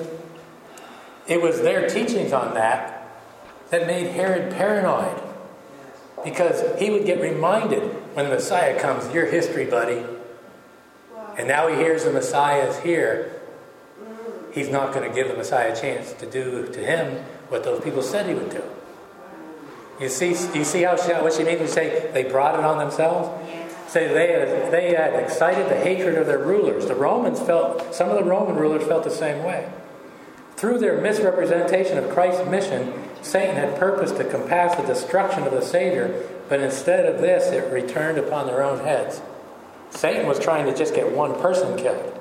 it was their teachings on that made Herod paranoid. Because he would get reminded when the Messiah comes, your history, buddy. And now he hears the Messiah is here. He's not going to give the Messiah a chance to do to him what those people said he would do. You see what she means when you say they brought it on themselves? Say they had excited the hatred of their rulers. Some of the Roman rulers felt the same way. Through their misrepresentation of Christ's mission, Satan had purposed to compass the destruction of the Savior, but instead of this, it returned upon their own heads. Satan was trying to just get one person killed.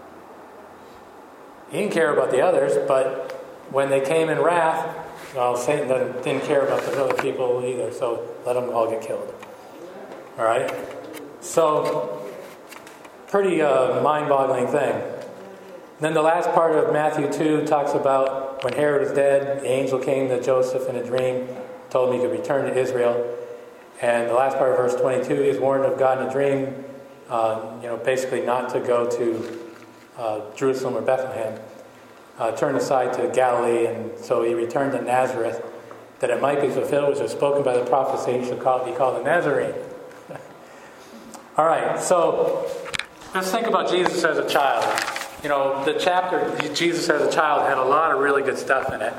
He didn't care about the others, but when they came in wrath, well, Satan didn't care about the other people either, so let them all get killed. All right? So, pretty mind-boggling thing. Then the last part of Matthew 2 talks about when Herod was dead, the angel came to Joseph in a dream, told him he could return to Israel. And the last part of verse 22 is warned of God in a dream, basically not to go to Jerusalem or Bethlehem. Turn aside to Galilee, and so he returned to Nazareth, that it might be fulfilled, which was spoken by the prophecy, he should be called a Nazarene. All right, so let's think about Jesus as a child. The chapter, Jesus as a child, had a lot of really good stuff in it.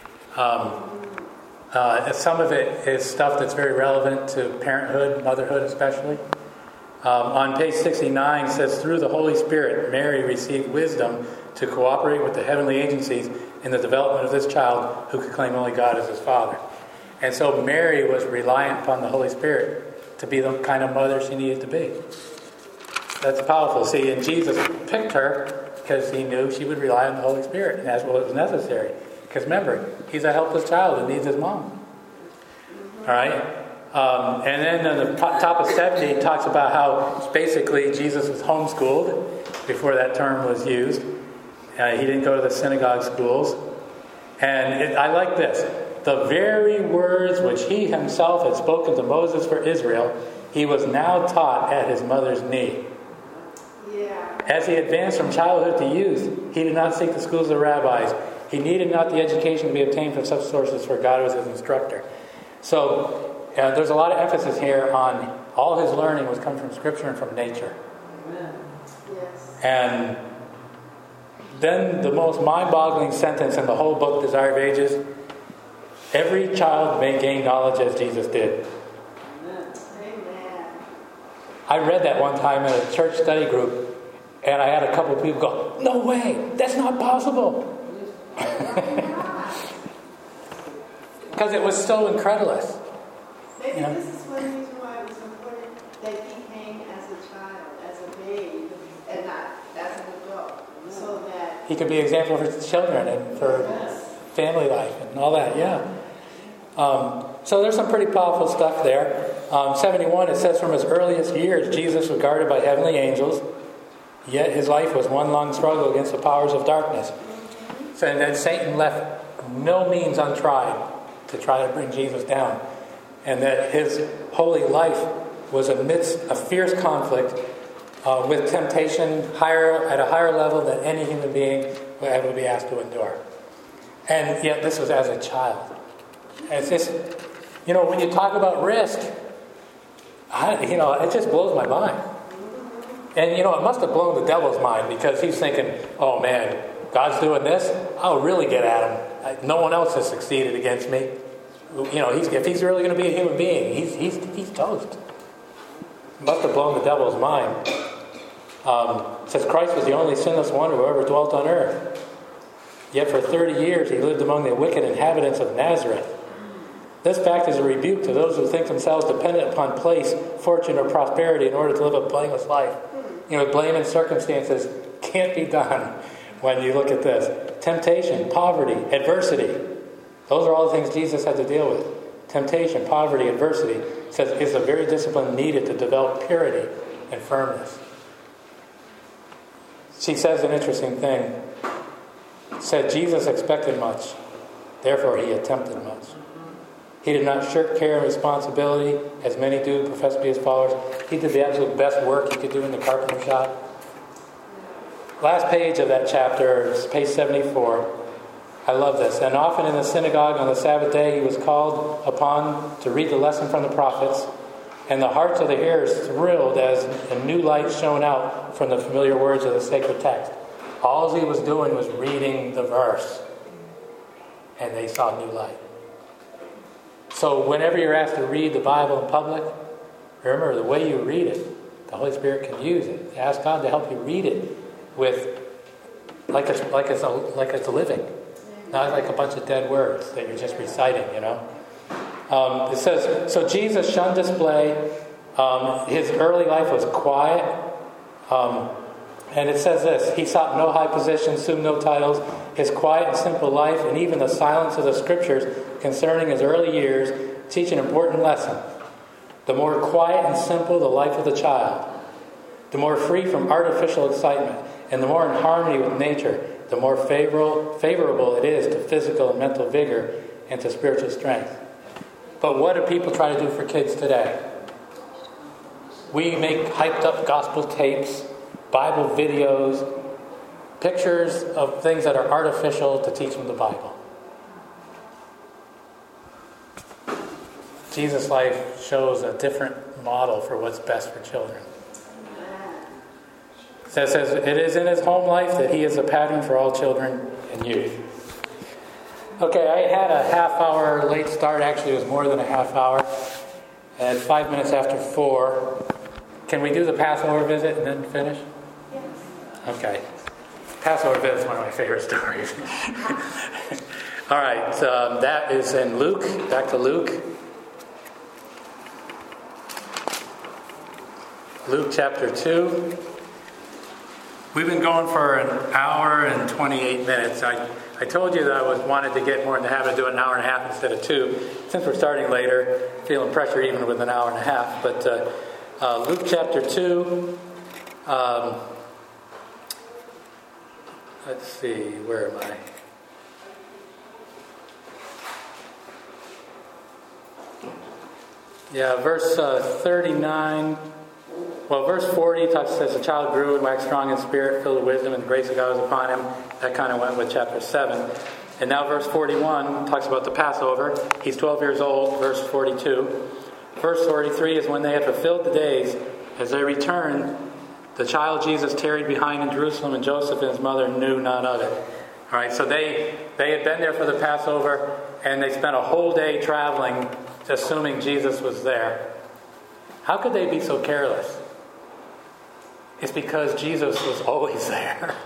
Some of it is stuff that's very relevant to parenthood, motherhood especially. On page 69 it says, through the Holy Spirit, Mary received wisdom to cooperate with the heavenly agencies in the development of this child who could claim only God as his father. And so Mary was reliant upon the Holy Spirit to be the kind of mother she needed to be. That's powerful. See, and Jesus picked her because he knew she would rely on the Holy Spirit, and that's what was necessary. Because remember, he's a helpless child that needs his mom. All right? And then on the top of 70, it talks about how basically Jesus was homeschooled before that term was used. He didn't go to the synagogue schools. And I like this. The very words which he himself had spoken to Moses for Israel, he was now taught at his mother's knee. As he advanced from childhood to youth, he did not seek the schools of the rabbis. He needed not the education to be obtained from such sources, for God was his instructor. So there's a lot of emphasis here on all his learning was come from Scripture and from nature. Amen. Yes. And then the most mind-boggling sentence in the whole book, Desire of Ages, every child may gain knowledge as Jesus did. Amen. I read that one time in a church study group, and I had a couple of people go, no way, that's not possible. Because it was so incredulous. Maybe this is one reason why it was important that he came as a child, as a babe, and not as an adult, so that he could be an example for children and for family life and all that. Yeah. So there's some pretty powerful stuff there. 71, it says, from his earliest years, Jesus was guarded by heavenly angels, yet his life was one long struggle against the powers of darkness. So, and then Satan left no means untried to try to bring Jesus down. And that his holy life was amidst a fierce conflict with temptation at a higher level than any human being would ever be asked to endure. And yet this was as a child. It's just, when you talk about risk, it just blows my mind. And, it must have blown the devil's mind, because he's thinking, oh man, God's doing this, I'll really get at him. No one else has succeeded against me. If he's really going to be a human being, he's toast. It must have blown the devil's mind. It says Christ was the only sinless one who ever dwelt on earth. Yet for 30 years he lived among the wicked inhabitants of Nazareth. This fact is a rebuke to those who think themselves dependent upon place, fortune, or prosperity in order to live a blameless life. Blame and circumstances can't be done when you look at this. Temptation, poverty, adversity. Those are all the things Jesus had to deal with. Temptation, poverty, adversity. It says is the very discipline needed to develop purity and firmness. She says an interesting thing. Said Jesus expected much, therefore he attempted much. He did not shirk care and responsibility, as many do, profess to be his followers. He did the absolute best work he could do in the carpenter shop. Last page of that chapter is page 74. I love this. And often in the synagogue on the Sabbath day, he was called upon to read the lesson from the prophets, and the hearts of the hearers thrilled as a new light shone out from the familiar words of the sacred text. All he was doing was reading the verse, and they saw new light. So whenever you're asked to read the Bible in public, remember the way you read it, the Holy Spirit can use it. Ask God to help you read it with like it's living, not like a bunch of dead words that you're just reciting. It says, so Jesus shunned display. His early life was quiet. And it says this, he sought no high position, assumed no titles. His quiet and simple life, and even the silence of the scriptures concerning his early years, teach an important lesson. The more quiet and simple the life of the child, the more free from artificial excitement, and the more in harmony with nature, the more favorable it is to physical and mental vigor and to spiritual strength. But what do people try to do for kids today? We make hyped up gospel tapes, Bible videos, pictures of things that are artificial to teach them the Bible. Jesus' life shows a different model for what's best for children. It says, it is in his home life that he is a pattern for all children and youth. Okay, I had a half-hour late start. Actually, it was more than a half hour. At 5 minutes after 4. Can we do the Passover visit and then finish? Okay. Passover visit is one of my favorite stories. All right. That is in Luke. Back to Luke. Luke chapter 2. We've been going for an hour and 28 minutes. I told you that I wanted to get more in the habit of doing an hour and a half instead of 2. Since we're starting later, feeling pressure even with an hour and a half. But Luke chapter 2. Let's see, where am I? Yeah, verse 39. Well, verse 40 says the child grew and waxed strong in spirit, filled with wisdom, and the grace of God was upon him. That kind of went with chapter 7. And now verse 41 talks about the Passover. He's 12 years old, verse 42. Verse 43 is when they had fulfilled the days. As they returned, the child Jesus tarried behind in Jerusalem, and Joseph and his mother knew none of it. All right, so they had been there for the Passover, and they spent a whole day traveling, assuming Jesus was there. How could they be so careless? It's because Jesus was always there.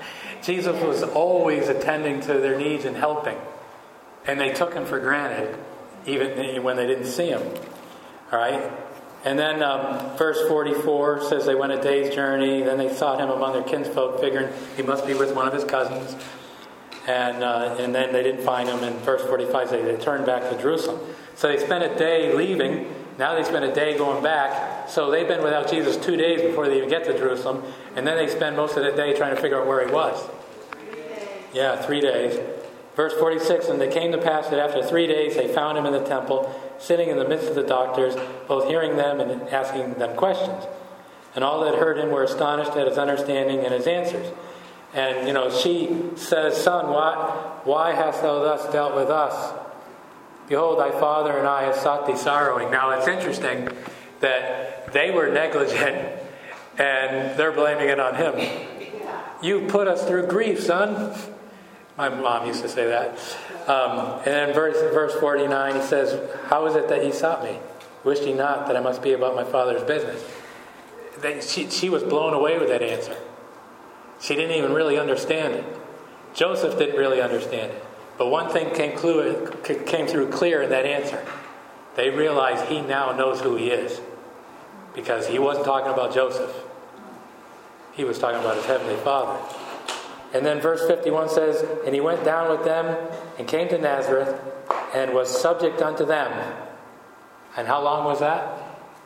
Jesus was always attending to their needs and helping. And they took him for granted, even when they didn't see him. All right? And then verse 44 says they went a day's journey. Then they sought him among their kinsfolk, figuring he must be with one of his cousins. And then they didn't find him. And verse 45 says they turned back to Jerusalem. So they spent a day leaving. Now they spend a day going back. So they've been without Jesus 2 days before they even get to Jerusalem. And then they spend most of the day trying to figure out where he was. Yeah, 3 days. Verse 46, and it came to pass that after 3 days they found him in the temple, sitting in the midst of the doctors, both hearing them and asking them questions. And all that heard him were astonished at his understanding and his answers. And, she says, Son, why hast thou thus dealt with us? Behold, thy father and I have sought thee sorrowing. Now, it's interesting that they were negligent and they're blaming it on him. You put us through grief, son. My mom used to say that. And then verse 49, he says, How is it that ye sought me? Wished ye not that I must be about my father's business? She was blown away with that answer. She didn't even really understand it. Joseph didn't really understand it. But one thing came through clear in that answer. They realized he now knows who he is. Because he wasn't talking about Joseph. He was talking about his heavenly Father. And then verse 51 says, And he went down with them and came to Nazareth and was subject unto them. And how long was that?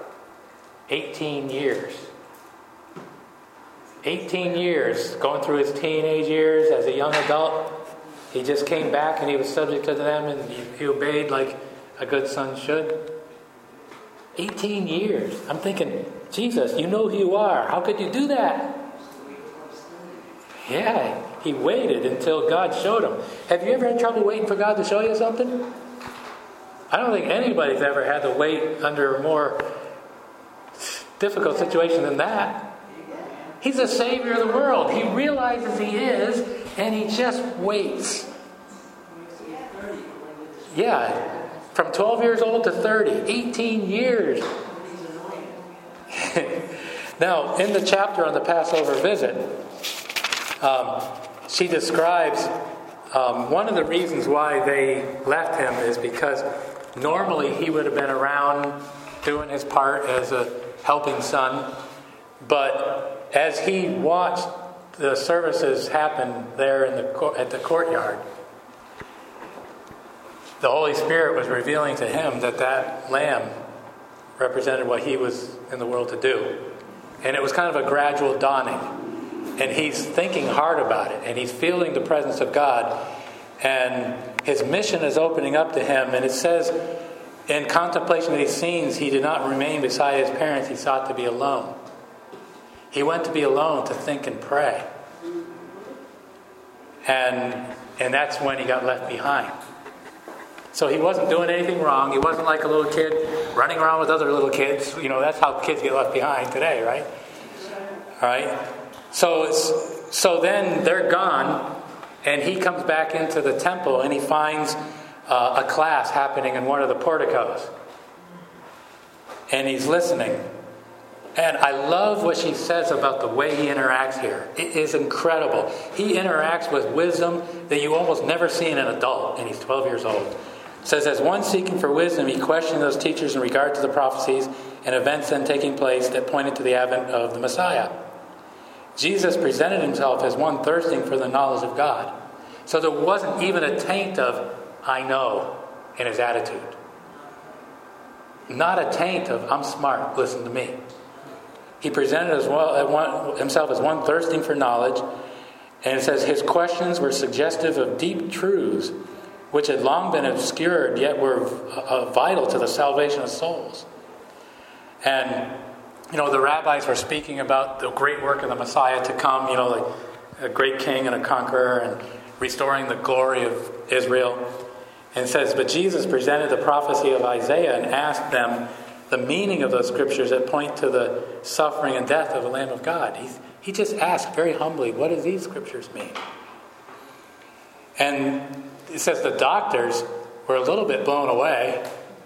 18 years. 18 years, going through his teenage years as a young adult. He just came back and he was subject to them and he obeyed like a good son should. 18 years. I'm thinking, Jesus, you know who you are. How could you do that? Yeah, he waited until God showed him. Have you ever had trouble waiting for God to show you something? I don't think anybody's ever had to wait under a more difficult situation than that. He's the Savior of the world. He realizes he is, and he just waits. Yeah, from 12 years old to 30, 18 years. Now, in the chapter on the Passover visit, she describes one of the reasons why they left him is because normally he would have been around doing his part as a helping son. But as he watched the services happen there at the courtyard, the Holy Spirit was revealing to him that lamb represented what he was in the world to do. And it was kind of a gradual dawning. And he's thinking hard about it. And he's feeling the presence of God. And his mission is opening up to him. And it says, in contemplation of these scenes, he did not remain beside his parents. He sought to be alone. He went to be alone to think and pray. And that's when he got left behind. So he wasn't doing anything wrong. He wasn't like a little kid running around with other little kids. That's how kids get left behind today, right? All right. So then they're gone, and he comes back into the temple, and he finds a class happening in one of the porticos. And he's listening. And I love what she says about the way he interacts here. It is incredible. He interacts with wisdom that you almost never see in an adult, and he's 12 years old. It says, as one seeking for wisdom, he questioned those teachers in regard to the prophecies and events then taking place that pointed to the advent of the Messiah. Jesus presented himself as one thirsting for the knowledge of God. So there wasn't even a taint of, I know, in his attitude. Not a taint of, I'm smart, listen to me. He presented himself as one thirsting for knowledge. And it says his questions were suggestive of deep truths which had long been obscured, yet were vital to the salvation of souls. And, the rabbis were speaking about the great work of the Messiah to come, like a great king and a conqueror and restoring the glory of Israel. And it says, but Jesus presented the prophecy of Isaiah and asked them the meaning of those scriptures that point to the suffering and death of the Lamb of God. He just asked very humbly, what do these scriptures mean? And it says the doctors were a little bit blown away.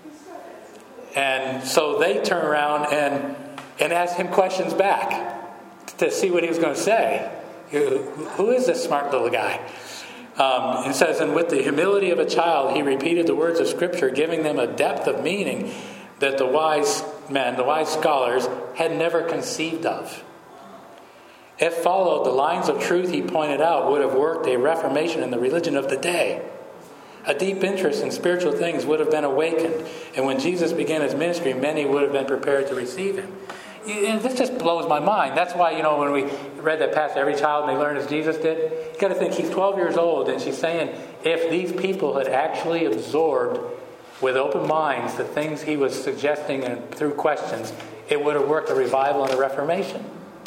And so they turn around and ask him questions back to see what he was going to say. Who is this smart little guy? It says, and with the humility of a child, he repeated the words of Scripture, giving them a depth of meaning that the wise men, the wise scholars, had never conceived of. If followed, the lines of truth he pointed out would have worked a reformation in the religion of the day. A deep interest in spiritual things would have been awakened, and when Jesus began his ministry, many would have been prepared to receive him. And this just blows my mind. That's why, when we read that passage, every child may learn as Jesus did. You got to think, he's 12 years old, and she's saying if these people had actually absorbed with open minds the things he was suggesting and through questions, it would have worked a revival and a reformation.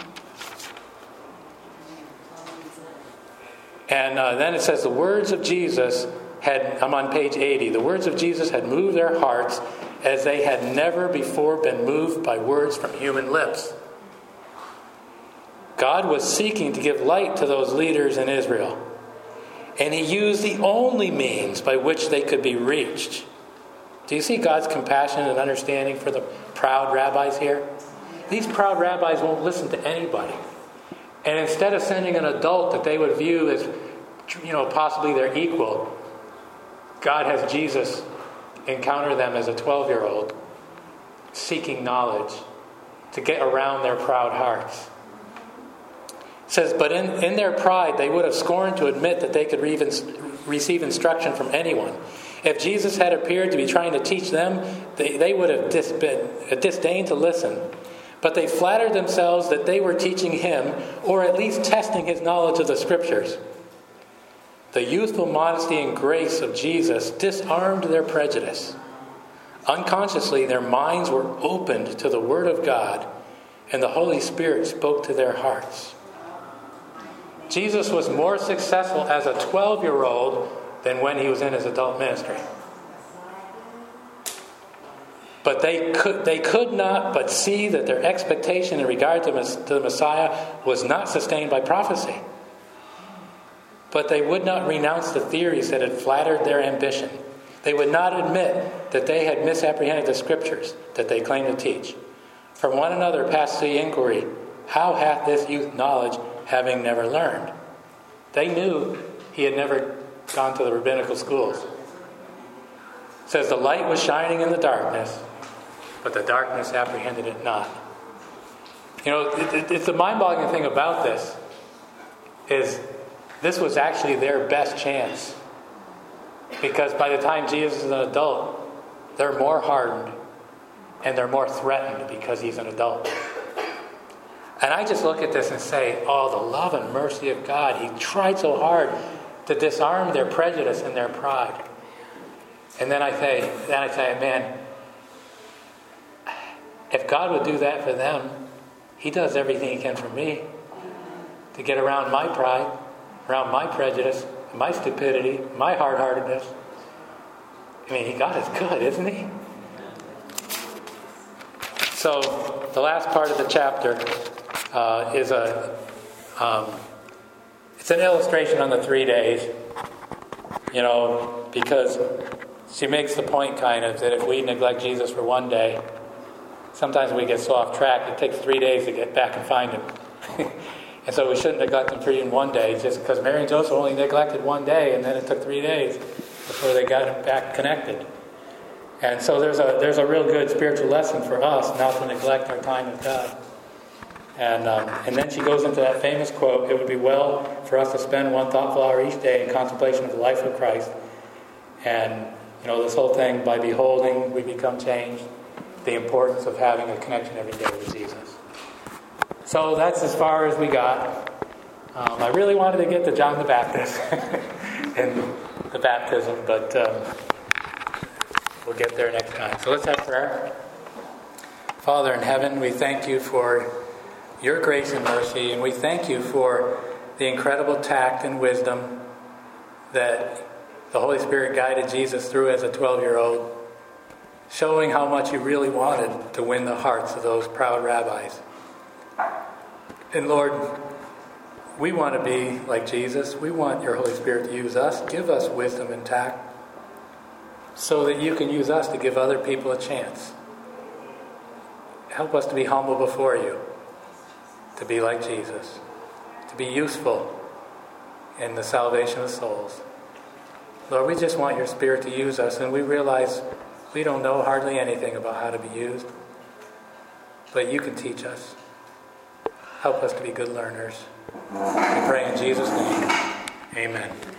And then it says the words of Jesus I'm on page 80, the words of Jesus had moved their hearts as they had never before been moved by words from human lips. God was seeking to give light to those leaders in Israel, and he used the only means by which they could be reached. Do you see God's compassion and understanding for the proud rabbis here? These proud rabbis won't listen to anybody. And instead of sending an adult that they would view as, possibly their equal, God has Jesus encounter them as a 12-year-old seeking knowledge to get around their proud hearts. It says, but in their pride, they would have scorned to admit that they could receive instruction from anyone. If Jesus had appeared to be trying to teach them, they would have disdained to listen. But they flattered themselves that they were teaching him, or at least testing his knowledge of the Scriptures. The youthful modesty and grace of Jesus disarmed their prejudice. Unconsciously, their minds were opened to the Word of God, and the Holy Spirit spoke to their hearts. Jesus was more successful as a 12-year-old than when he was in his adult ministry. But they could not but see that their expectation in regard to the Messiah was not sustained by prophecy. But they would not renounce the theories that had flattered their ambition. They would not admit that they had misapprehended the Scriptures that they claimed to teach. From one another passed the inquiry, how hath this youth knowledge, having never learned? They knew he had never gone to the rabbinical schools. It says the light was shining in the darkness, but the darkness apprehended it not. It's the mind-boggling thing about this is this was actually their best chance. Because by the time Jesus is an adult, they're more hardened and they're more threatened because he's an adult. And I just look at this and say, oh, the love and mercy of God. He tried so hard to disarm their prejudice and their pride. And then I say, man, if God would do that for them, he does everything he can for me to get around my pride, around my prejudice, my stupidity, my hard-heartedness. I mean, God is good, isn't he? So, the last part of the chapter is it's an illustration on the 3 days, because she makes the point kind of that if we neglect Jesus for 1 day, sometimes we get so off track, it takes 3 days to get back and find him. And so we shouldn't neglect them for even 1 day, just because Mary and Joseph only neglected 1 day, and then it took 3 days before they got back connected. And so there's a real good spiritual lesson for us not to neglect our time with God. And then she goes into that famous quote, it would be well for us to spend 1 thoughtful hour each day in contemplation of the life of Christ. And, this whole thing, by beholding, we become changed. The importance of having a connection every day with Jesus. So that's as far as we got. I really wanted to get to John the Baptist and the baptism, but we'll get there next time. So let's have prayer. Father in heaven, we thank you for your grace and mercy, and we thank you for the incredible tact and wisdom that the Holy Spirit guided Jesus through as a 12-year-old, showing how much you really wanted to win the hearts of those proud rabbis. And Lord, we want to be like Jesus. We want your Holy Spirit to use us. Give us wisdom and tact so that you can use us to give other people a chance. Help us to be humble before you, to be like Jesus, to to be useful in the salvation of souls. Lord, we just want your Spirit to use us, and we realize we don't know hardly anything about how to be used, but you can teach us. Help us to be good learners. We pray in Jesus' name. Amen.